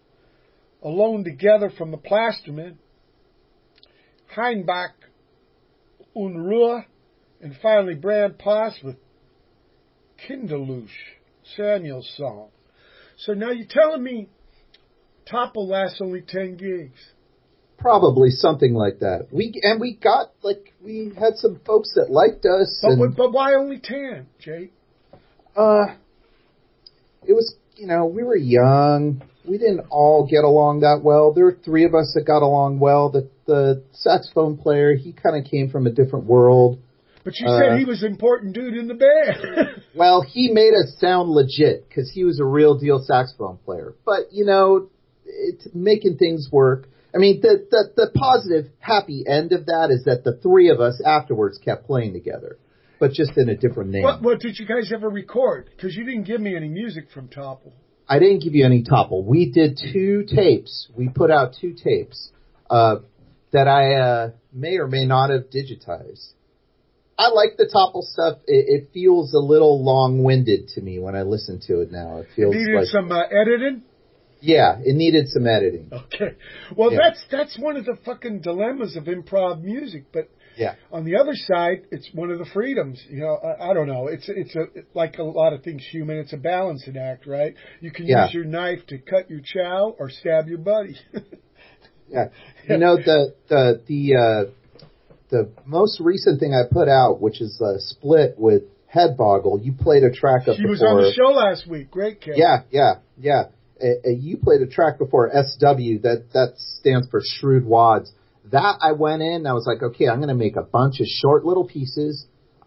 Alone Together from the Plastermen. Heinbach Unruh. And finally Brand Posse with Kindelush, Samuel's song. So now you're telling me Topple lasts only 10 gigs. Probably something like that. We had some folks that liked us. But why only 10, Jay? It was, we were young. We didn't all get along that well. There were three of us that got along well. The saxophone player, he kind of came from a different world. But you said he was an important dude in the band. Well, he made us sound legit because he was a real deal saxophone player. But, it's making things work. I mean, the positive, happy end of that is that the three of us afterwards kept playing together, but just in a different name. What did you guys ever record? Because you didn't give me any music from Topple. I didn't give you any Topple. We did 2 tapes. We put out 2 tapes that I may or may not have digitized. I like the Topple stuff. It feels a little long-winded to me when I listen to it now. It feels needed some editing? Yeah, it needed some editing. Okay. Well, yeah. That's one of the fucking dilemmas of improv music, but yeah. On the other side, it's one of the freedoms. I don't know. It's like a lot of things human, it's a balancing act, right? You can use your knife to cut your chow or stab your buddy. Yeah. The most recent thing I put out, which is a split with Headboggle, you played a track of before. She was on the show last week. Great, Kate. Yeah. You played a track before SW, that stands for Shrewd Wads. That I went in, I was like, okay, I'm going to make a bunch of short little pieces.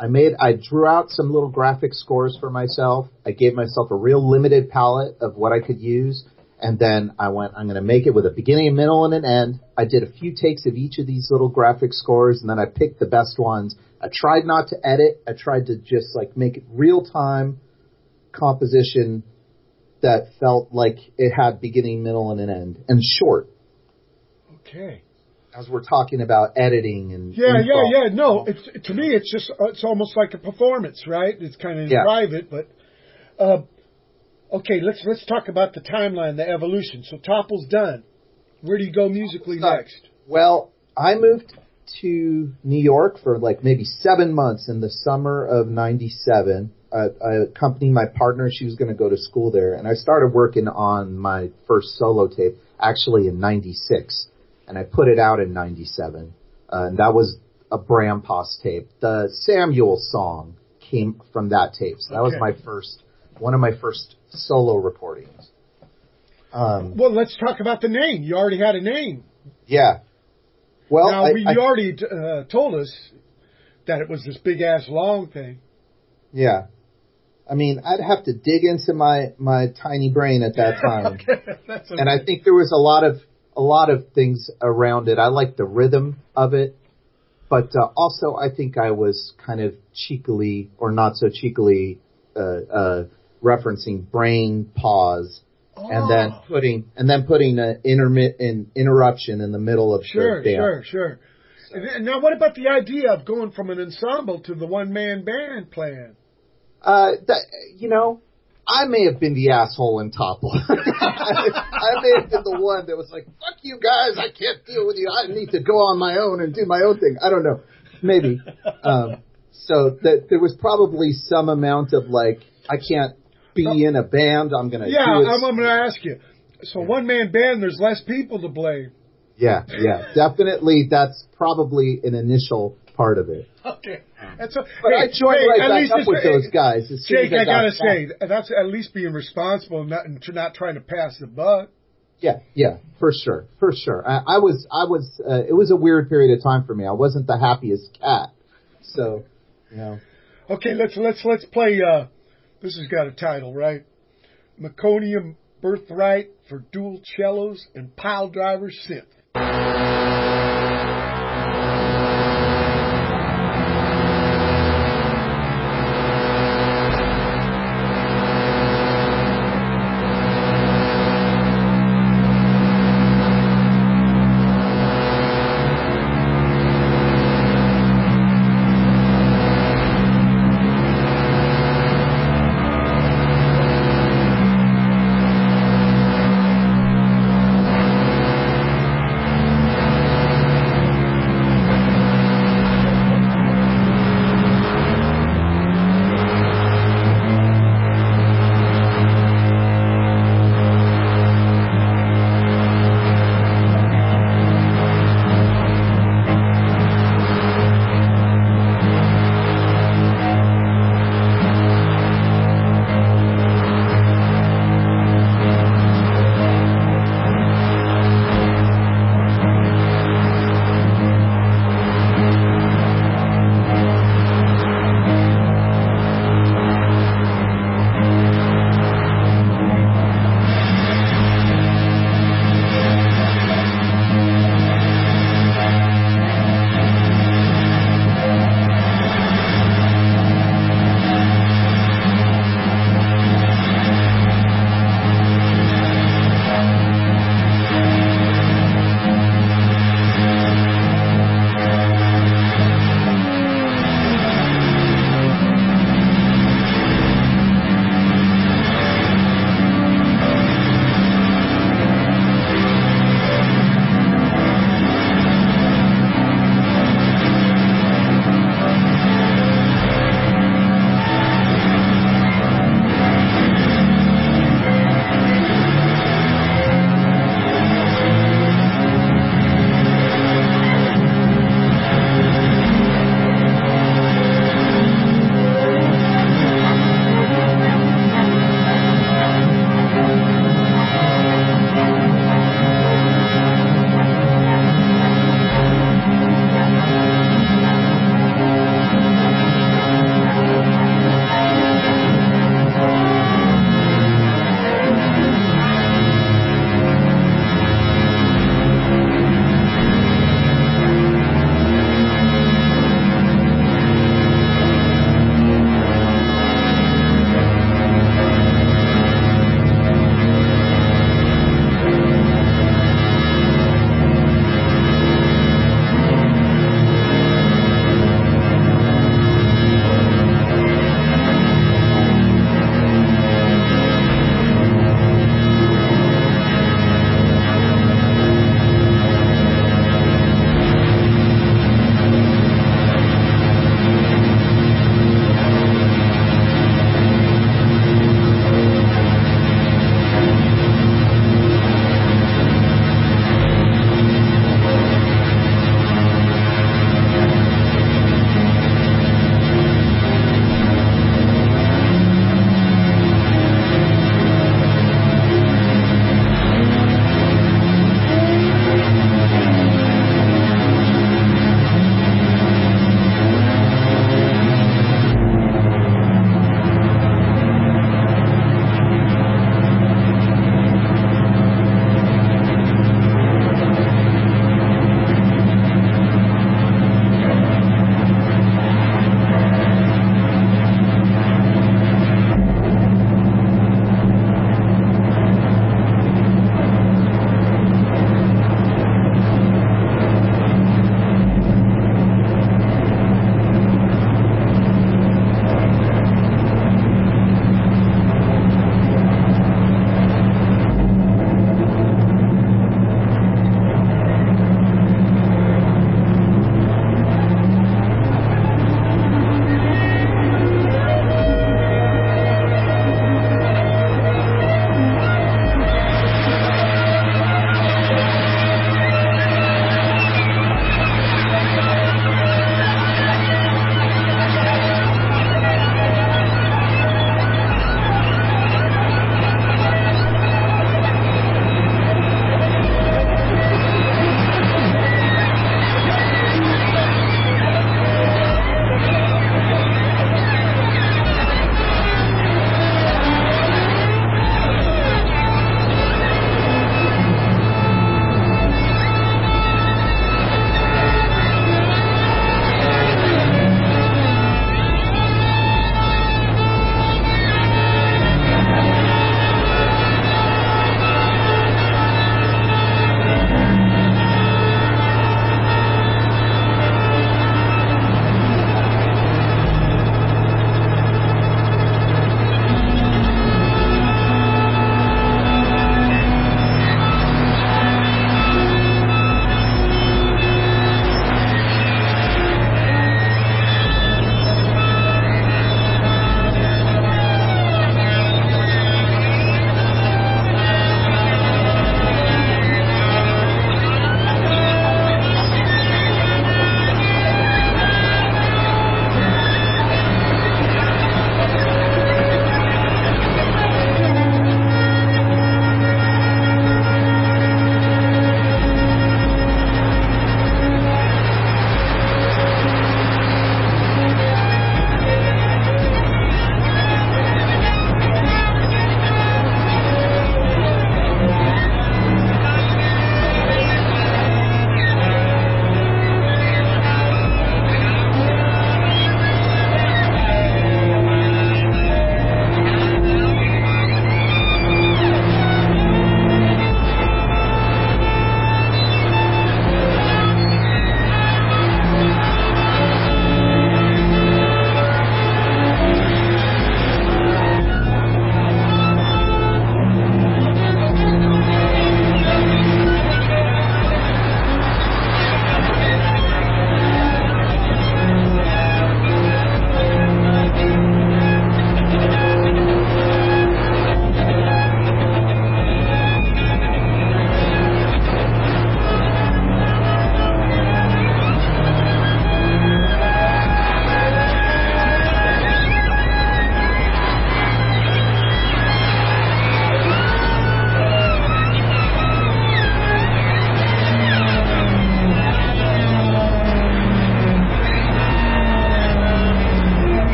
I drew out some little graphic scores for myself. I gave myself a real limited palette of what I could use. And then I went, I'm going to make it with a beginning, a middle, and an end. I did a few takes of each of these little graphic scores, and then I picked the best ones. I tried not to edit. I tried to just like make it real-time composition that felt like it had beginning, middle, and an end, and short. Okay. As we're talking about editing and yeah. No, it's to me it's almost like a performance, right? It's kind of private, but okay. Let's talk about the timeline, the evolution. So Topple's done. Where do you go musically next? Well, I moved to New York for like maybe 7 months in the summer of '97. I accompanied my partner. She was going to go to school there, and I started working on my first solo tape actually in '96. And I put it out in '97, and that was a Bram Poss tape. The Samuel song came from that tape, so that was one of my first solo recordings. Well, let's talk about the name. You already had a name. Yeah. Well, now you already told us that it was this big ass long thing. Yeah. I mean, I'd have to dig into my tiny brain at that time, okay. And I think there was a lot of things around it. I liked the rhythm of it, but also I think I was kind of cheekily or not so cheekily referencing brain pause, and then putting an interruption in the middle of the dance. Sure. And now, what about the idea of going from an ensemble to the one-man band plan? I may have been the asshole in Topple. I may have been the one that was like, fuck you guys, I can't deal with you. I need to go on my own and do my own thing. I don't know. Maybe. So that there was probably some amount of like, I can't be in a band. I'm going to do it. I'm going to ask you. So one-man band, there's less people to blame. Yeah. Definitely that's probably an initial part of it. Okay. But I joined right back up with those guys. Jake, I gotta say, that's at least being responsible and not trying to pass the buck. Yeah, for sure. I was. It was a weird period of time for me. I wasn't the happiest cat. So, Okay, let's play. This has got a title, right? Meconium Birthright for dual cellos and pile driver synth.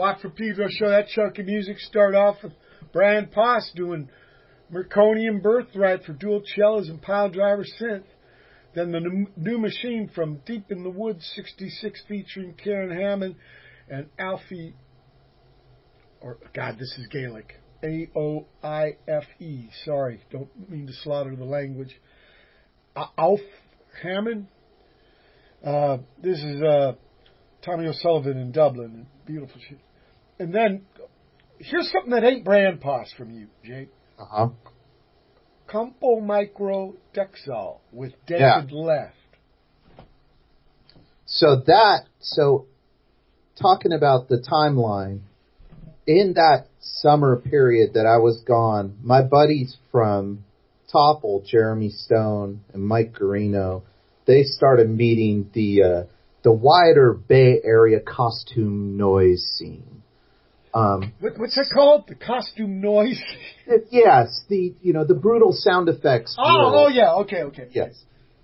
Watt from Pedro show. That chunk of music started off with Brian Poss doing Merconian Birthright for dual cellos and pile driver synth. Then the new machine from Deep in the Woods 66 featuring Karen Hammond and Alfie, or God, this is Gaelic. Aoife. Sorry, don't mean to slaughter the language. Alf Hammond. This is Tommy O'Sullivan in Dublin. Beautiful shit. And then, here's something that ain't brand pass from you, Jake. Uh-huh. Campo Micro Dexal with David Left. So talking about the timeline, in that summer period that I was gone, my buddies from Topple, Jeremy Stone and Mike Garino, they started meeting the wider Bay Area costume noise scene. What's it called? The costume noise? Yes, the brutal sound effects. Yeah, okay. Yes.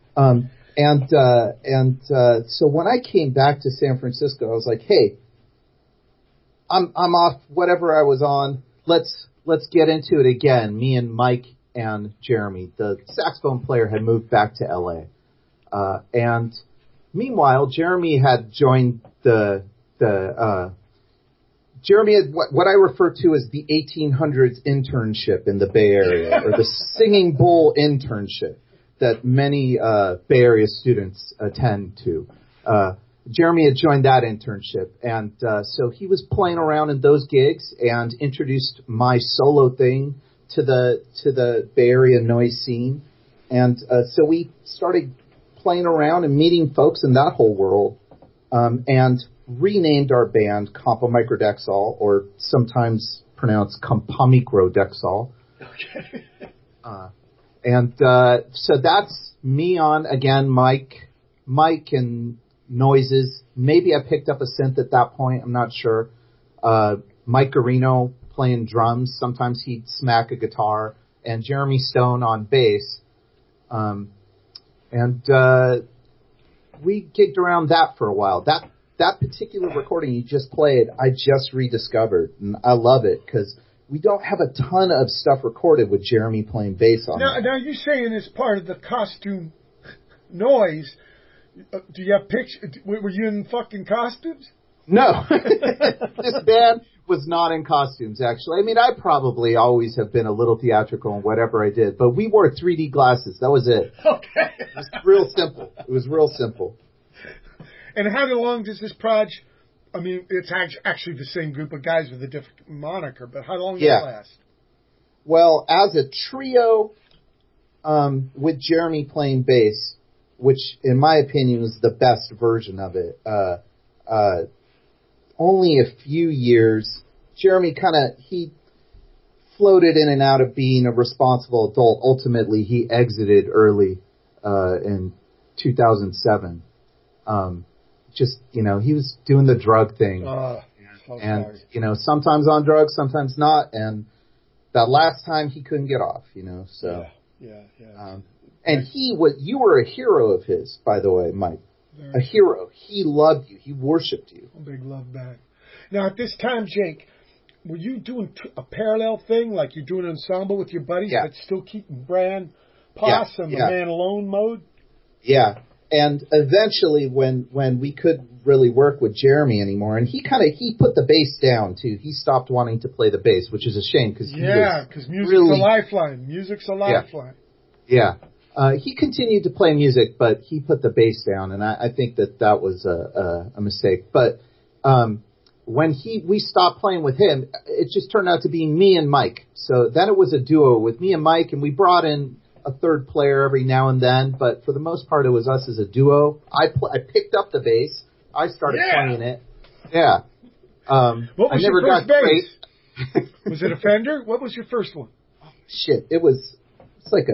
So when I came back to San Francisco, I was like, hey, I'm off whatever I was on. Let's get into it again. Me and Mike and Jeremy, the saxophone player, had moved back to LA. And meanwhile, Jeremy had joined Jeremy had what I refer to as the 1800s internship in the Bay Area, or the Singing Bowl internship that many Bay Area students attend to. Jeremy had joined that internship, and so he was playing around in those gigs and introduced my solo thing to the Bay Area noise scene. And so we started playing around and meeting folks in that whole world, and renamed our band Campo Micro Dexal, or sometimes pronounced Campamicro Dexal. Okay. So that's me on, again, Mike and noises. Maybe I picked up a synth at that point, I'm not sure. Mike Garino playing drums. Sometimes he'd smack a guitar. And Jeremy Stone on bass. We gigged around that for a while. That particular recording you just played, I just rediscovered, and I love it because we don't have a ton of stuff recorded with Jeremy playing bass on it. Now you're saying as part of the costume noise, do you have pictures? Were you in fucking costumes? No. This band was not in costumes, actually. I mean, I probably always have been a little theatrical in whatever I did, but we wore 3D glasses. That was it. Okay. It was real simple. It was real simple. And how long does this project, I mean, it's actually the same group of guys with a different moniker, but how long does it last? Well, as a trio, with Jeremy playing bass, which in my opinion was the best version of it, only a few years. Jeremy he floated in and out of being a responsible adult. Ultimately, he exited early, in 2007. He was doing the drug thing. Sometimes on drugs, sometimes not. And that last time he couldn't get off, so. Yeah. And you were a hero of his, by the way, Mike. A hero. He loved you. He worshipped you. A big love back. Now, at this time, Jake, were you doing a parallel thing, like you're doing an ensemble with your buddies, but still keeping Brand Poss and the Man Alone mode? Yeah. And eventually, when we couldn't really work with Jeremy anymore, and he put the bass down too. He stopped wanting to play the bass, which is a shame because music's a lifeline. Music's a lifeline. Yeah. He continued to play music, but he put the bass down, and I think that was a mistake. But when we stopped playing with him, it just turned out to be me and Mike. So then it was a duo with me and Mike, and we brought in a third player every now and then, but for the most part, it was us as a duo. I picked up the bass. I started playing it. Yeah. What was your first bass? Was it a Fender? What was your first one? Oh, shit, it's like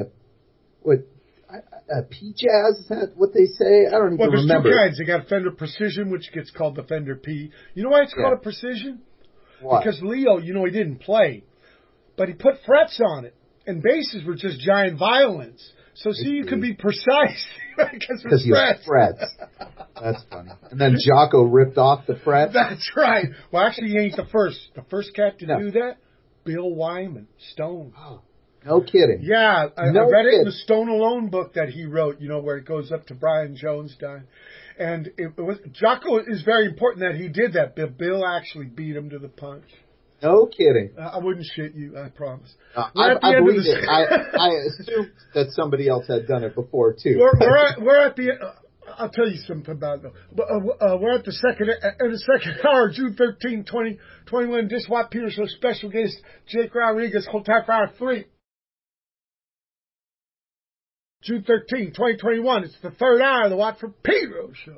a P-Jazz, is that what they say? I don't even remember. Well, there's two kinds. They got Fender Precision, which gets called the Fender P. You know why it's called a Precision? Why? Because Leo, he didn't play, but he put frets on it. And basses were just giant violins. So see, you could be precise because you have frets. That's funny. And then Jocko ripped off the fret. That's right. Well, actually, he ain't the first. The first cat to do that, Bill Wyman, Stone. Oh, no kidding. Yeah, I read it in the Stone Alone book that he wrote, where it goes up to Brian Jones dying. And it was Jocko is very important that he did that. Bill actually beat him to the punch. No kidding. I wouldn't shit you, I promise. I believe it. I assumed that somebody else had done it before, too. We're at the... I'll tell you something about it. We're at the second hour, June 13, 2021. This Watt Peter Show special guest, Jake Rodriguez, hold time for hour 3. June 13, 2021. It's the third hour of the Watt from Pedro Show.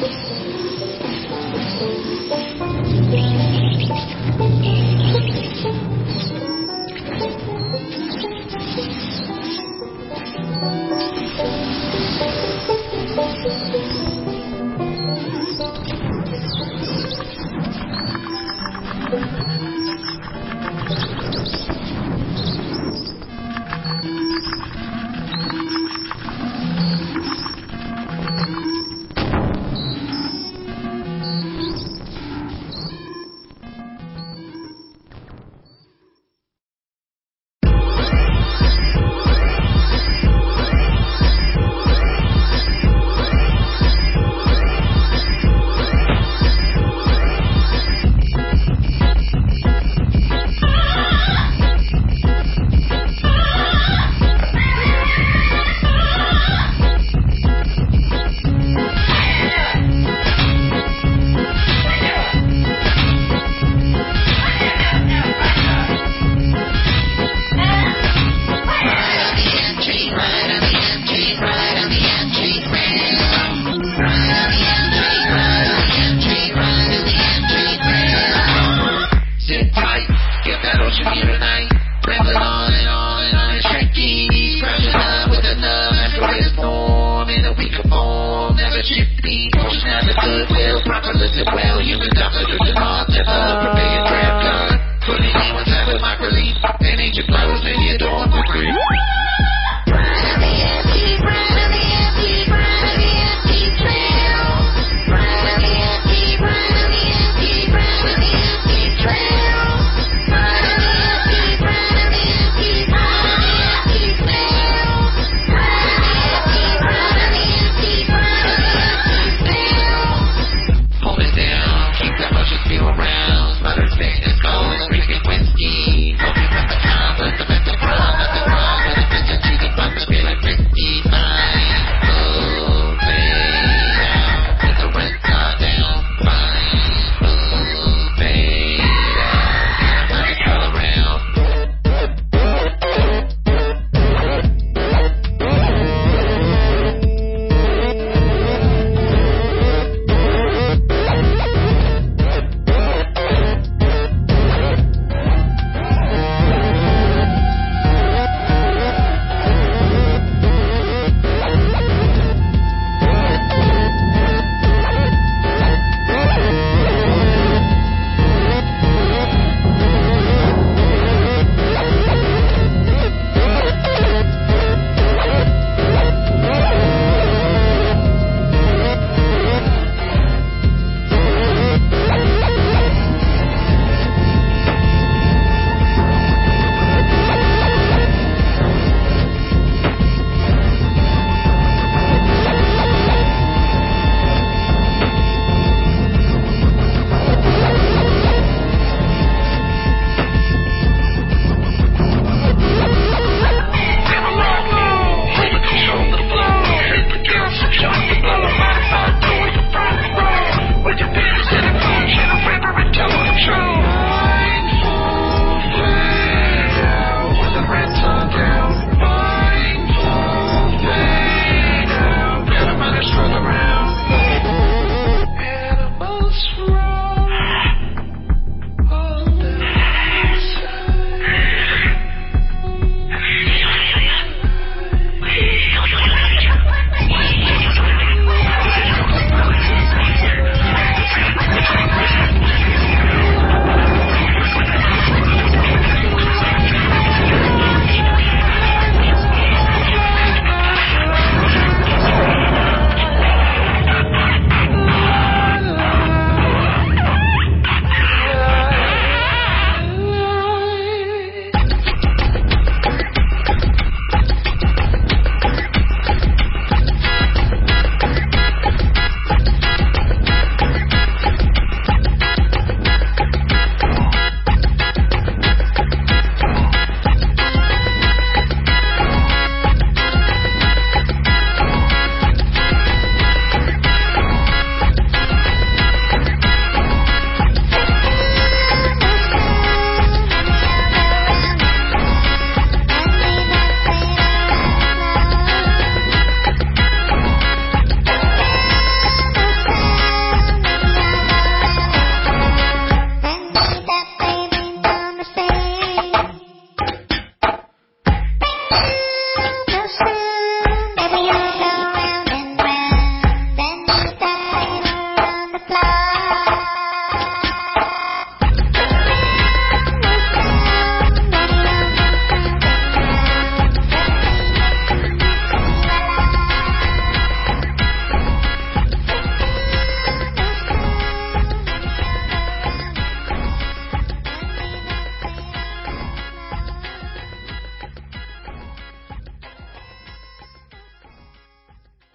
Hold it down, keep that motion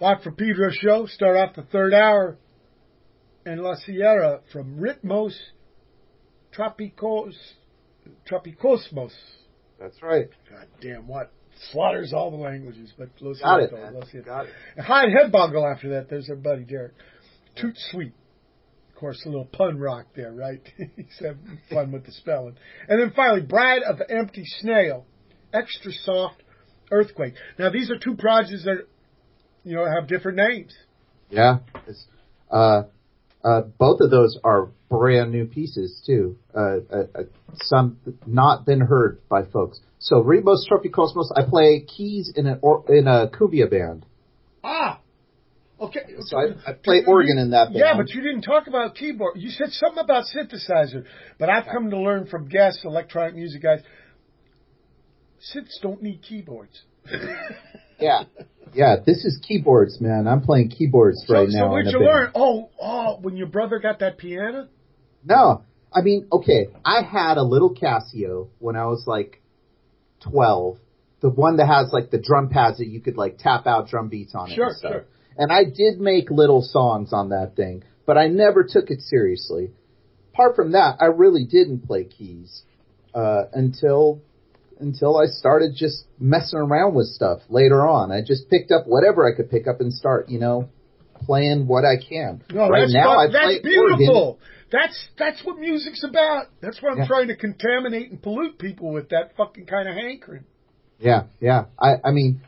Watt from Pedro show. Start off the third hour in La Sierra from Ritmos Tropicosmos. That's right. God damn, what? Slaughters all the languages, but Los Got it, Cierto, man. Got it. And Hide Headboggle after that. There's our buddy Derek. Toot Sweet. Of course, a little pun rock there, right? He's having fun with the spelling. And then finally, Bride of the Empty Snail. Extra Soft Earthquake. Now, these are two projects that, have different names. Yeah. Both of those are brand new pieces, too. Some not been heard by folks. So, Ritmos Tropicosmos, I play keys in a cumbia band. Ah! Okay. So I play organ in that band. Yeah, but you didn't talk about keyboard. You said something about synthesizer. But I've come to learn from guests, electronic music guys, synths don't need keyboards. Yeah, this is keyboards, man. I'm playing keyboards right now. So where'd you learn? Oh, when your brother got that piano? No. I mean, okay, I had a little Casio when I was like 12. The one that has like the drum pads that you could like tap out drum beats on it. Sure, and stuff. sure. And I did make little songs on that thing, but I never took it seriously. Apart from that, I really didn't play keys until I started just messing around with stuff later on. I just picked up whatever I could pick up and start, playing what I can. No, right now, I play that's beautiful. Organ. That's what music's about. That's why I'm trying to contaminate and pollute people with that fucking kind of hankering. Yeah. I mean,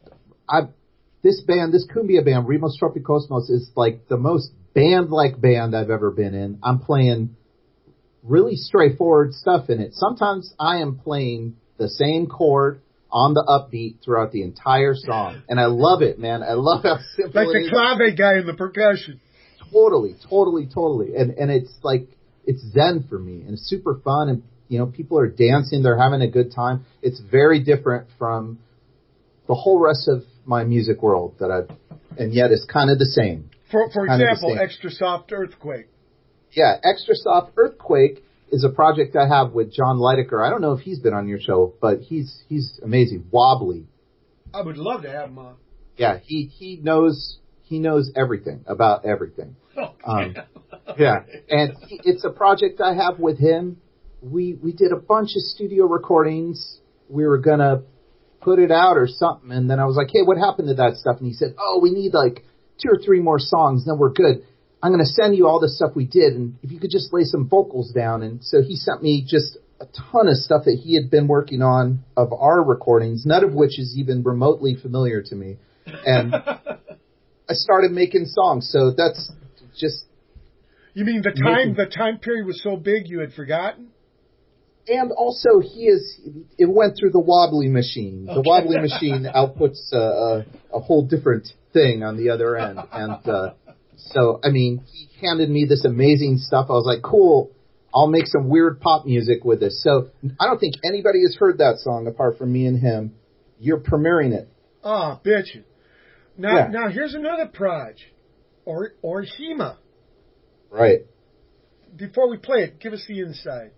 this cumbia band, Ritmos Tropicosmos, is like the most band-like band I've ever been in. I'm playing really straightforward stuff in it. Sometimes I am playing the same chord on the upbeat throughout the entire song. And I love it, man. I love how simple like it is. Like the clave guy in the percussion. Totally. And it's like, it's zen for me. And it's super fun. And, people are dancing. They're having a good time. It's very different from the whole rest of my music world and yet it's kind of the same. For example, Extra Soft Earthquake. Yeah, Extra Soft Earthquake is a project I have with John Leidecker. I don't know if he's been on your show, but he's amazing. Wobbly. I would love to have him on. Yeah, he knows everything about everything. Okay. Yeah, and it's a project I have with him. We did a bunch of studio recordings. We were gonna put it out or something, and then I was like, hey, what happened to that stuff? And he said, oh, we need like 2 or 3 more songs, then we're good. I'm going to send you all the stuff we did, and if you could just lay some vocals down. And so he sent me just a ton of stuff that he had been working on of our recordings, none of which is even remotely familiar to me. And I started making songs, so that's just... You mean the time period was so big you had forgotten? And also, it went through the Wobbly machine. The Wobbly machine outputs a whole different thing on the other end. And so, I mean, he handed me this amazing stuff. I was like, cool, I'll make some weird pop music with this. So I don't think anybody has heard that song apart from me and him. You're premiering it. Oh, bitch. Now here's another project. Orihima. Right. Before we play it, give us the inside.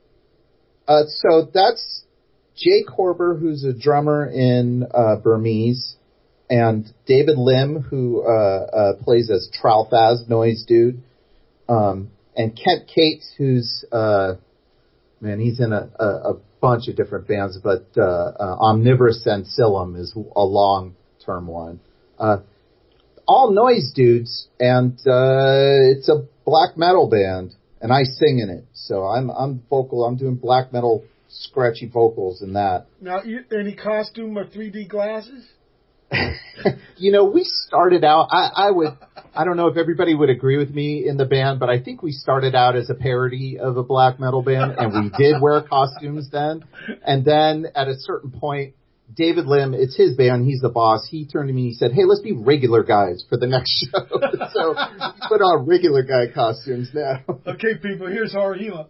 So that's Jake Horber, who's a drummer in Burmese, and David Lim, who plays as Tralfaz, Noise Dude, and Kent Cates, who's he's in a bunch of different bands, but Omnivorous Ancillum is a long-term one. All noise dudes, and it's a black metal band. And I sing in it, so I'm vocal. I'm doing black metal, scratchy vocals in that. Now, any costume or 3D glasses? We started out. I don't know if everybody would agree with me in the band, but I think we started out as a parody of a black metal band, and we did wear costumes then. And then at a certain point, David Lim, it's his band, he's the boss, he turned to me and he said, hey, let's be regular guys for the next show. So we put on regular guy costumes now. Okay, people, here's Orihima.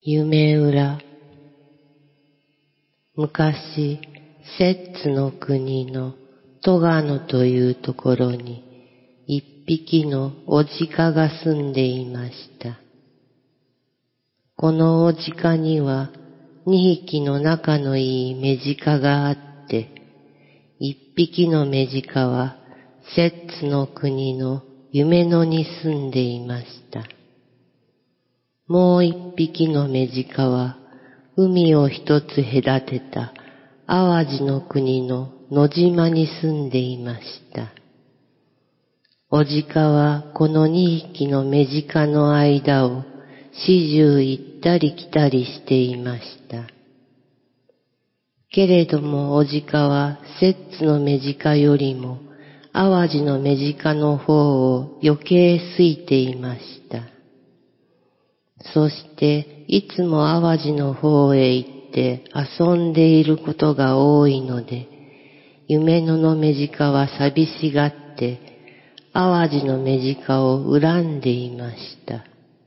夢裏。昔、摂津の国の戸賀野というところに一匹のオジカが住んでいました。このオジカには二匹の仲のいいメジカがあって、一匹のメジカは摂津の国の夢野に住んでいました。もう一匹のメジカは海を一つ隔てた淡路の国の野島に住んでいました。オジカはこの二匹のメジカの間を始終行ったり来たりしていました。けれどもオジカは摂津のメジカよりも淡路のメジカの方を余計好いていました。そしていつも淡路の方へ行って遊んでいることが多いので、夢野のメジカは寂しがって淡路のメジカを恨んでいました。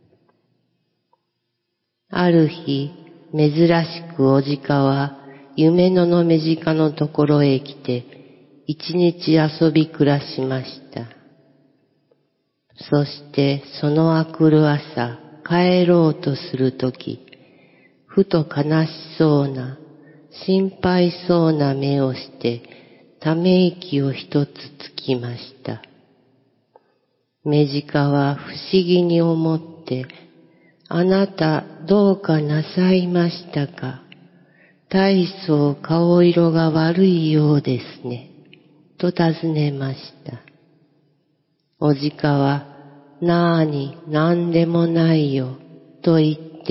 ある日、珍しくオジカは夢野のメジカのところへ来て一日遊び暮らしました。そしてそのあくる朝、帰ろうとするとき、ふと悲しそうな、心配そうな目をして、ため息を一つつきました。メジカは不思議に思って、あなたどうかなさいましたか？大層顔色が悪いようですね。と尋ねました。おじかは、なーに、なんでもないよ、と言って、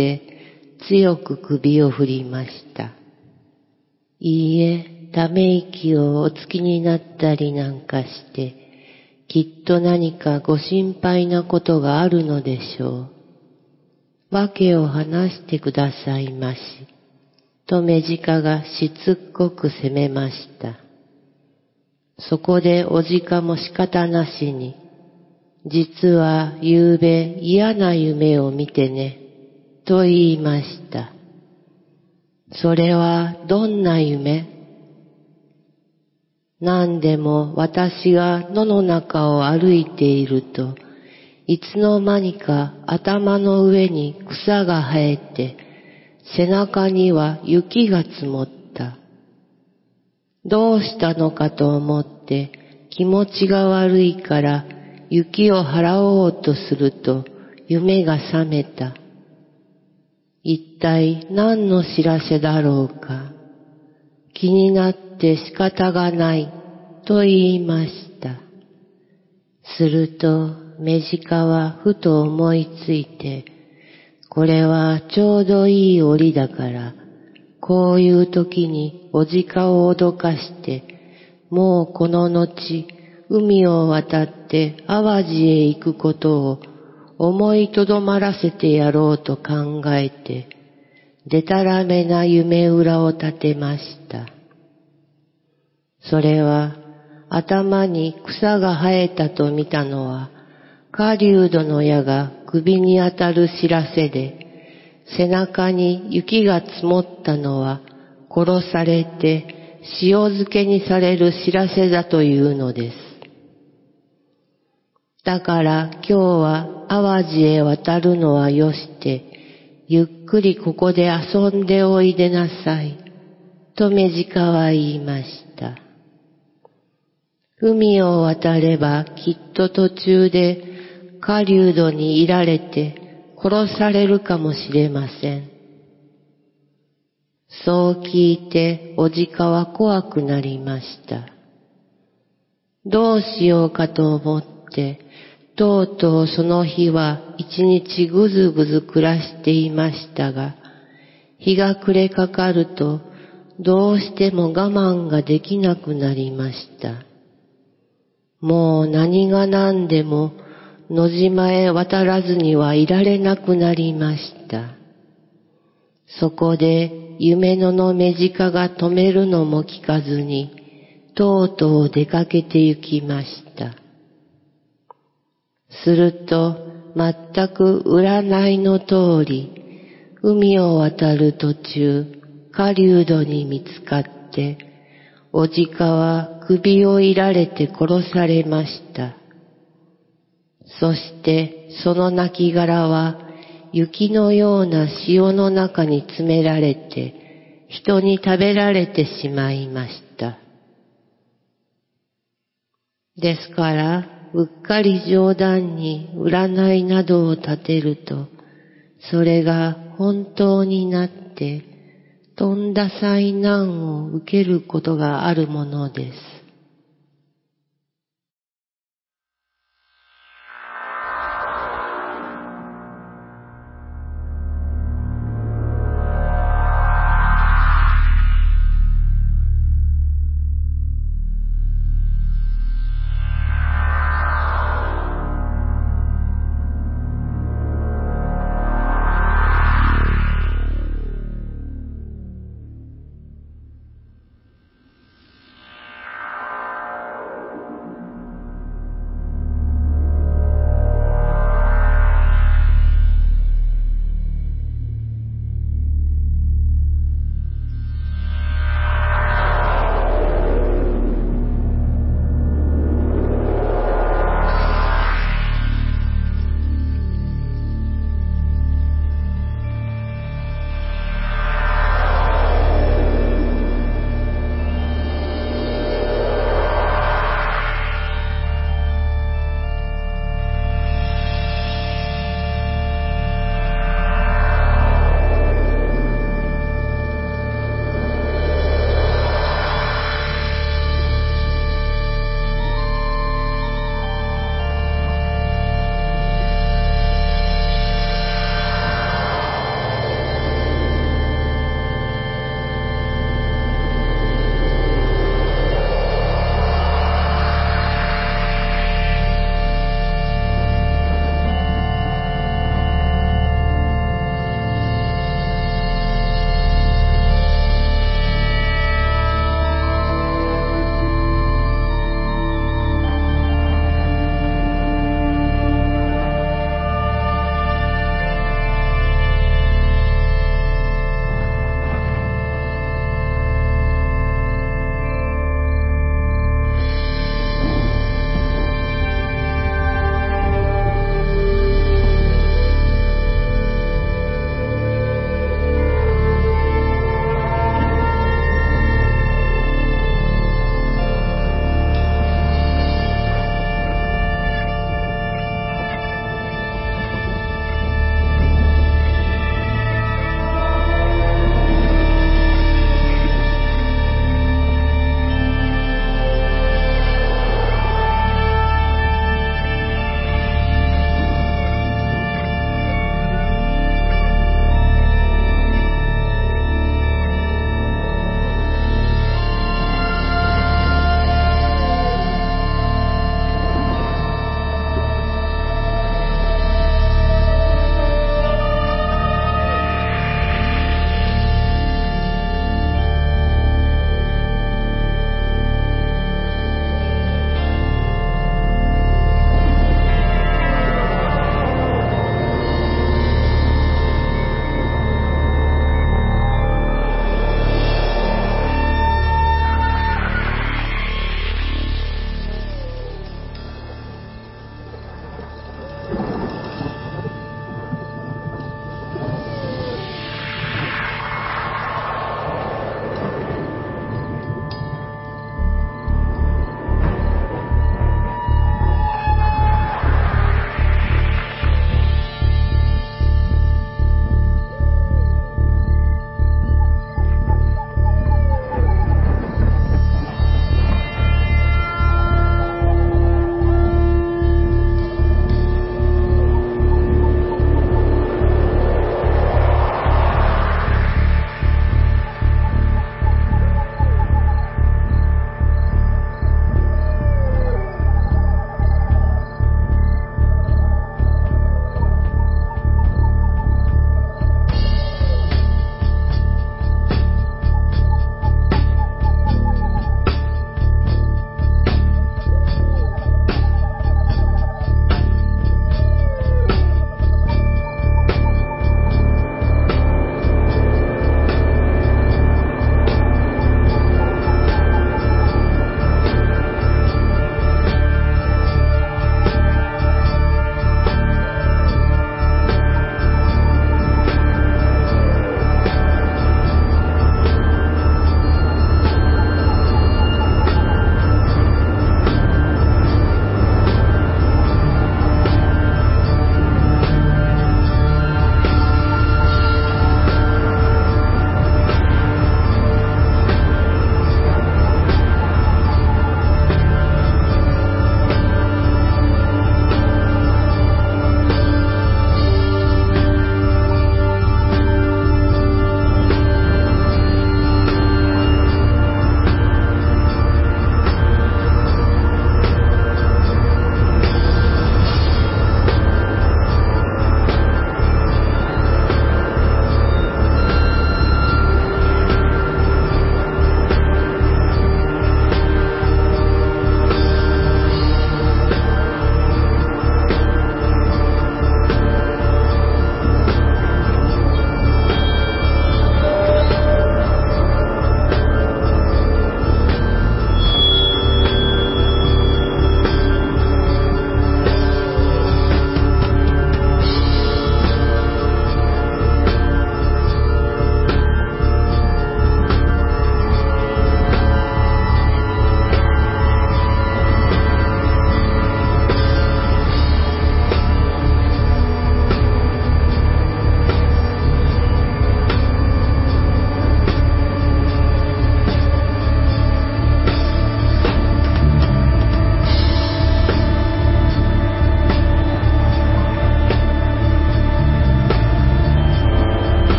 強く首を振りました。いいえ、ため息をおつきになったりなんかして、きっと何かご心配なことがあるのでしょう。わけを話してくださいまし。とメジカがしつっこく責めました。そこでおじかも仕方なしに、実はゆうべ嫌な夢を見てね、と言いました。それはどんな夢？なんでも私が野の中を歩いていると、いつの間にか頭の上に草が生えて、背中には雪が積もった。どうしたのかと思って気持ちが悪いから雪を払おうとすると夢が覚めた。一体何の知らせだろうか。気になって仕方がないと言いました。するとメジカはふと思いついて、これはちょうどいい折だから、こういう時におじかを脅かして、もうこの後、海を渡って淡路へ行くことを思いとどまらせてやろうと考えて、でたらめな夢裏を立てました。それは、頭に草が生えたと見たのは、狩人の矢が首に当たる知らせで、背中に雪が積もったのは殺されて塩漬けにされる知らせだというのです。だから今日は淡路へ渡るのはよして、ゆっくりここで遊んでおいでなさい、とメジカは言いました。海を渡ればきっと途中で狩人にいられて殺されるかもしれません。そう聞いておじかは怖くなりました。どうしようかと思って、とうとうその日は一日ぐずぐず暮らしていましたが、日が暮れかかるとどうしても我慢ができなくなりました。もう何が何でも野島へ渡らずにはいられなくなりました。そこで夢野のメジカが止めるのも聞かずに、とうとう出かけて行きました。すると全く占いの通り、 海を渡る途中、狩人に見つかって、おじかは首をいられて殺されました。そしてその亡骸は雪のような潮の中に詰められて、人に食べられてしまいました。ですから、うっかり冗談に占いなどを立てると、それが本当になって、とんだ災難を受けることがあるものです。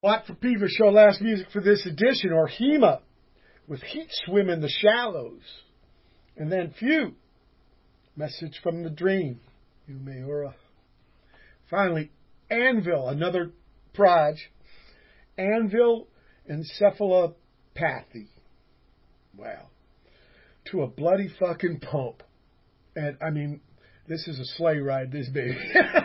Watt from Pedro Show, last music for this edition, or HEMA, with Heat Swim in the Shallows. And then Few, Message from the Dream, Umeora. Finally, Anvil, another proj, Anvil Encephalopathy. Wow. To a Bloody Fucking Pulp. And, I mean, this is a sleigh ride, this baby.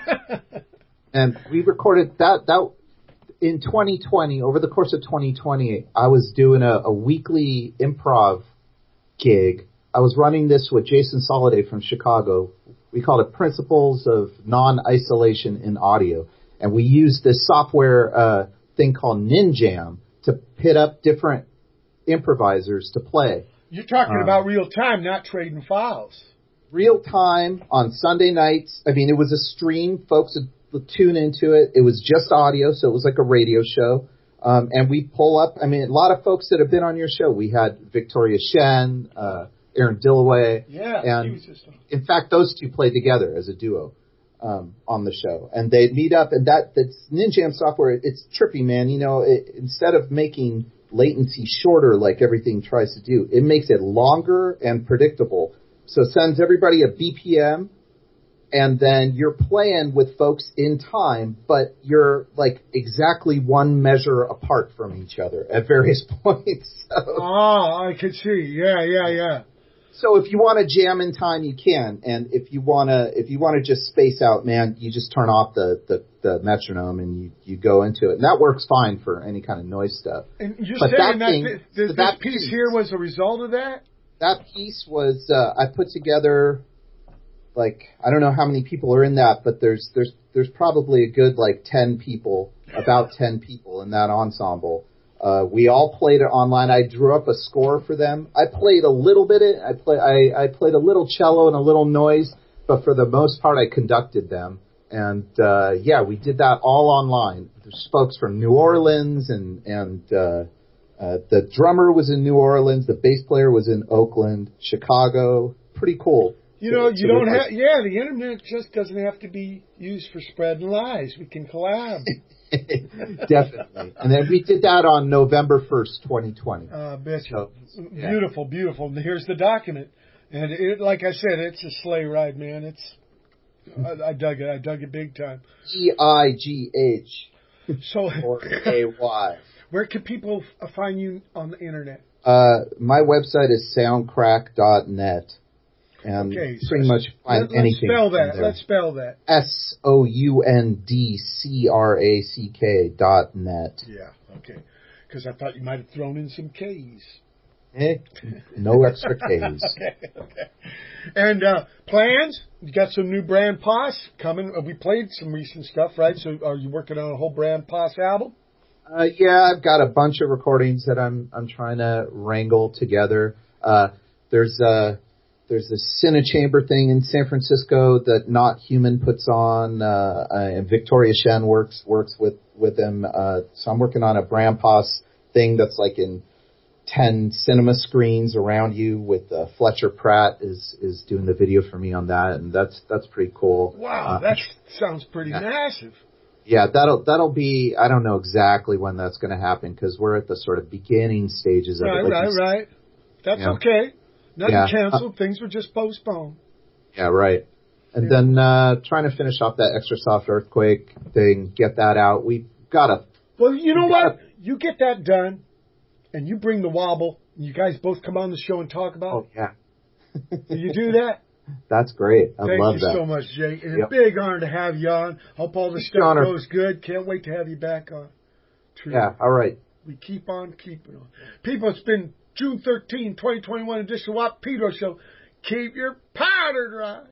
And we recorded that in 2020, over the course of 2020, I was doing a weekly improv gig. I was running this with Jason Soliday from Chicago. We called it Principles of Non-Isolation in Audio. And we used this software thing called Ninjam to pit up different improvisers to play. You're talking about real time, not trading files. Real time on Sunday nights. I mean, it was a stream. Folks would tune into it. It was just audio, so it was like a radio show. And we pull up, I mean, a lot of folks that have been on your show. We had Victoria Shen, Aaron Dillaway. Yeah, and in fact, those two played together as a duo on the show. And they'd meet up, and that's Ninjam software. It's trippy, man. You know, instead of making latency shorter like everything tries to do, it makes it longer and predictable. So it sends everybody a BPM, and then you're playing with folks in time, but you're like exactly one measure apart from each other at various points. So, I could see. Yeah. So if you want to jam in time, you can, and if you wanna just space out, man, you just turn off the metronome and you go into it, and that works fine for any kind of noise stuff. And you're saying that piece here was a result of that? That piece was I put together. Like, I don't know how many people are in that, but there's probably a good like 10 people, about 10 people in that ensemble. We all played it online. I drew up a score for them. I played a little bit. I played a little cello and a little noise, but for the most part, I conducted them. And we did that all online. There's folks from New Orleans, and the drummer was in New Orleans. The bass player was in Oakland, Chicago. Pretty cool. You know, you don't have, the internet just doesn't have to be used for spreading lies. We can collab. Definitely. And then we did that on November 1st, 2020. Betcha. So, yeah. Beautiful, beautiful. And here's the document. And it, like I said, it's a sleigh ride, man. I dug it. I dug it big time. EIGH. So, or AY. Where can people find you on the internet? My website is soundcrack.net. And pretty much find anything. Let's spell that. SOUNDCRACK.net. Yeah, okay. Because I thought you might have thrown in some K's. No extra K's. Okay. And plans? You got some new Brand Pos coming. We played some recent stuff, right? So are you working on a whole Brand Pos album? Yeah, I've got a bunch of recordings that I'm trying to wrangle together. There's this Cinechamber thing in San Francisco that Not Human puts on, and Victoria Shen works with them. So I'm working on a Brand Pos thing that's like in 10 cinema screens around you with Fletcher Pratt is doing the video for me on that, and that's pretty cool. Wow, that sounds pretty massive. Yeah, that'll be, I don't know exactly when that's going to happen because we're at the sort of beginning stages of it. Right. That's okay. Nothing canceled. Things were just postponed. Yeah, right. And then trying to finish off that Extra Soft Earthquake thing, get that out. We've got to... Well, you know what? You get that done, and you bring the wobble, and you guys both come on the show and talk about it. Oh, yeah. Will you do that? That's great. I love that. Thank you so much, Jake. And a big honor to have you on. Hope all the stuff goes good. Can't wait to have you back on. True. Yeah, all right. We keep on keeping on. People, it's been June 13, 2021 edition of Watt Pedro Show. Keep your powder dry.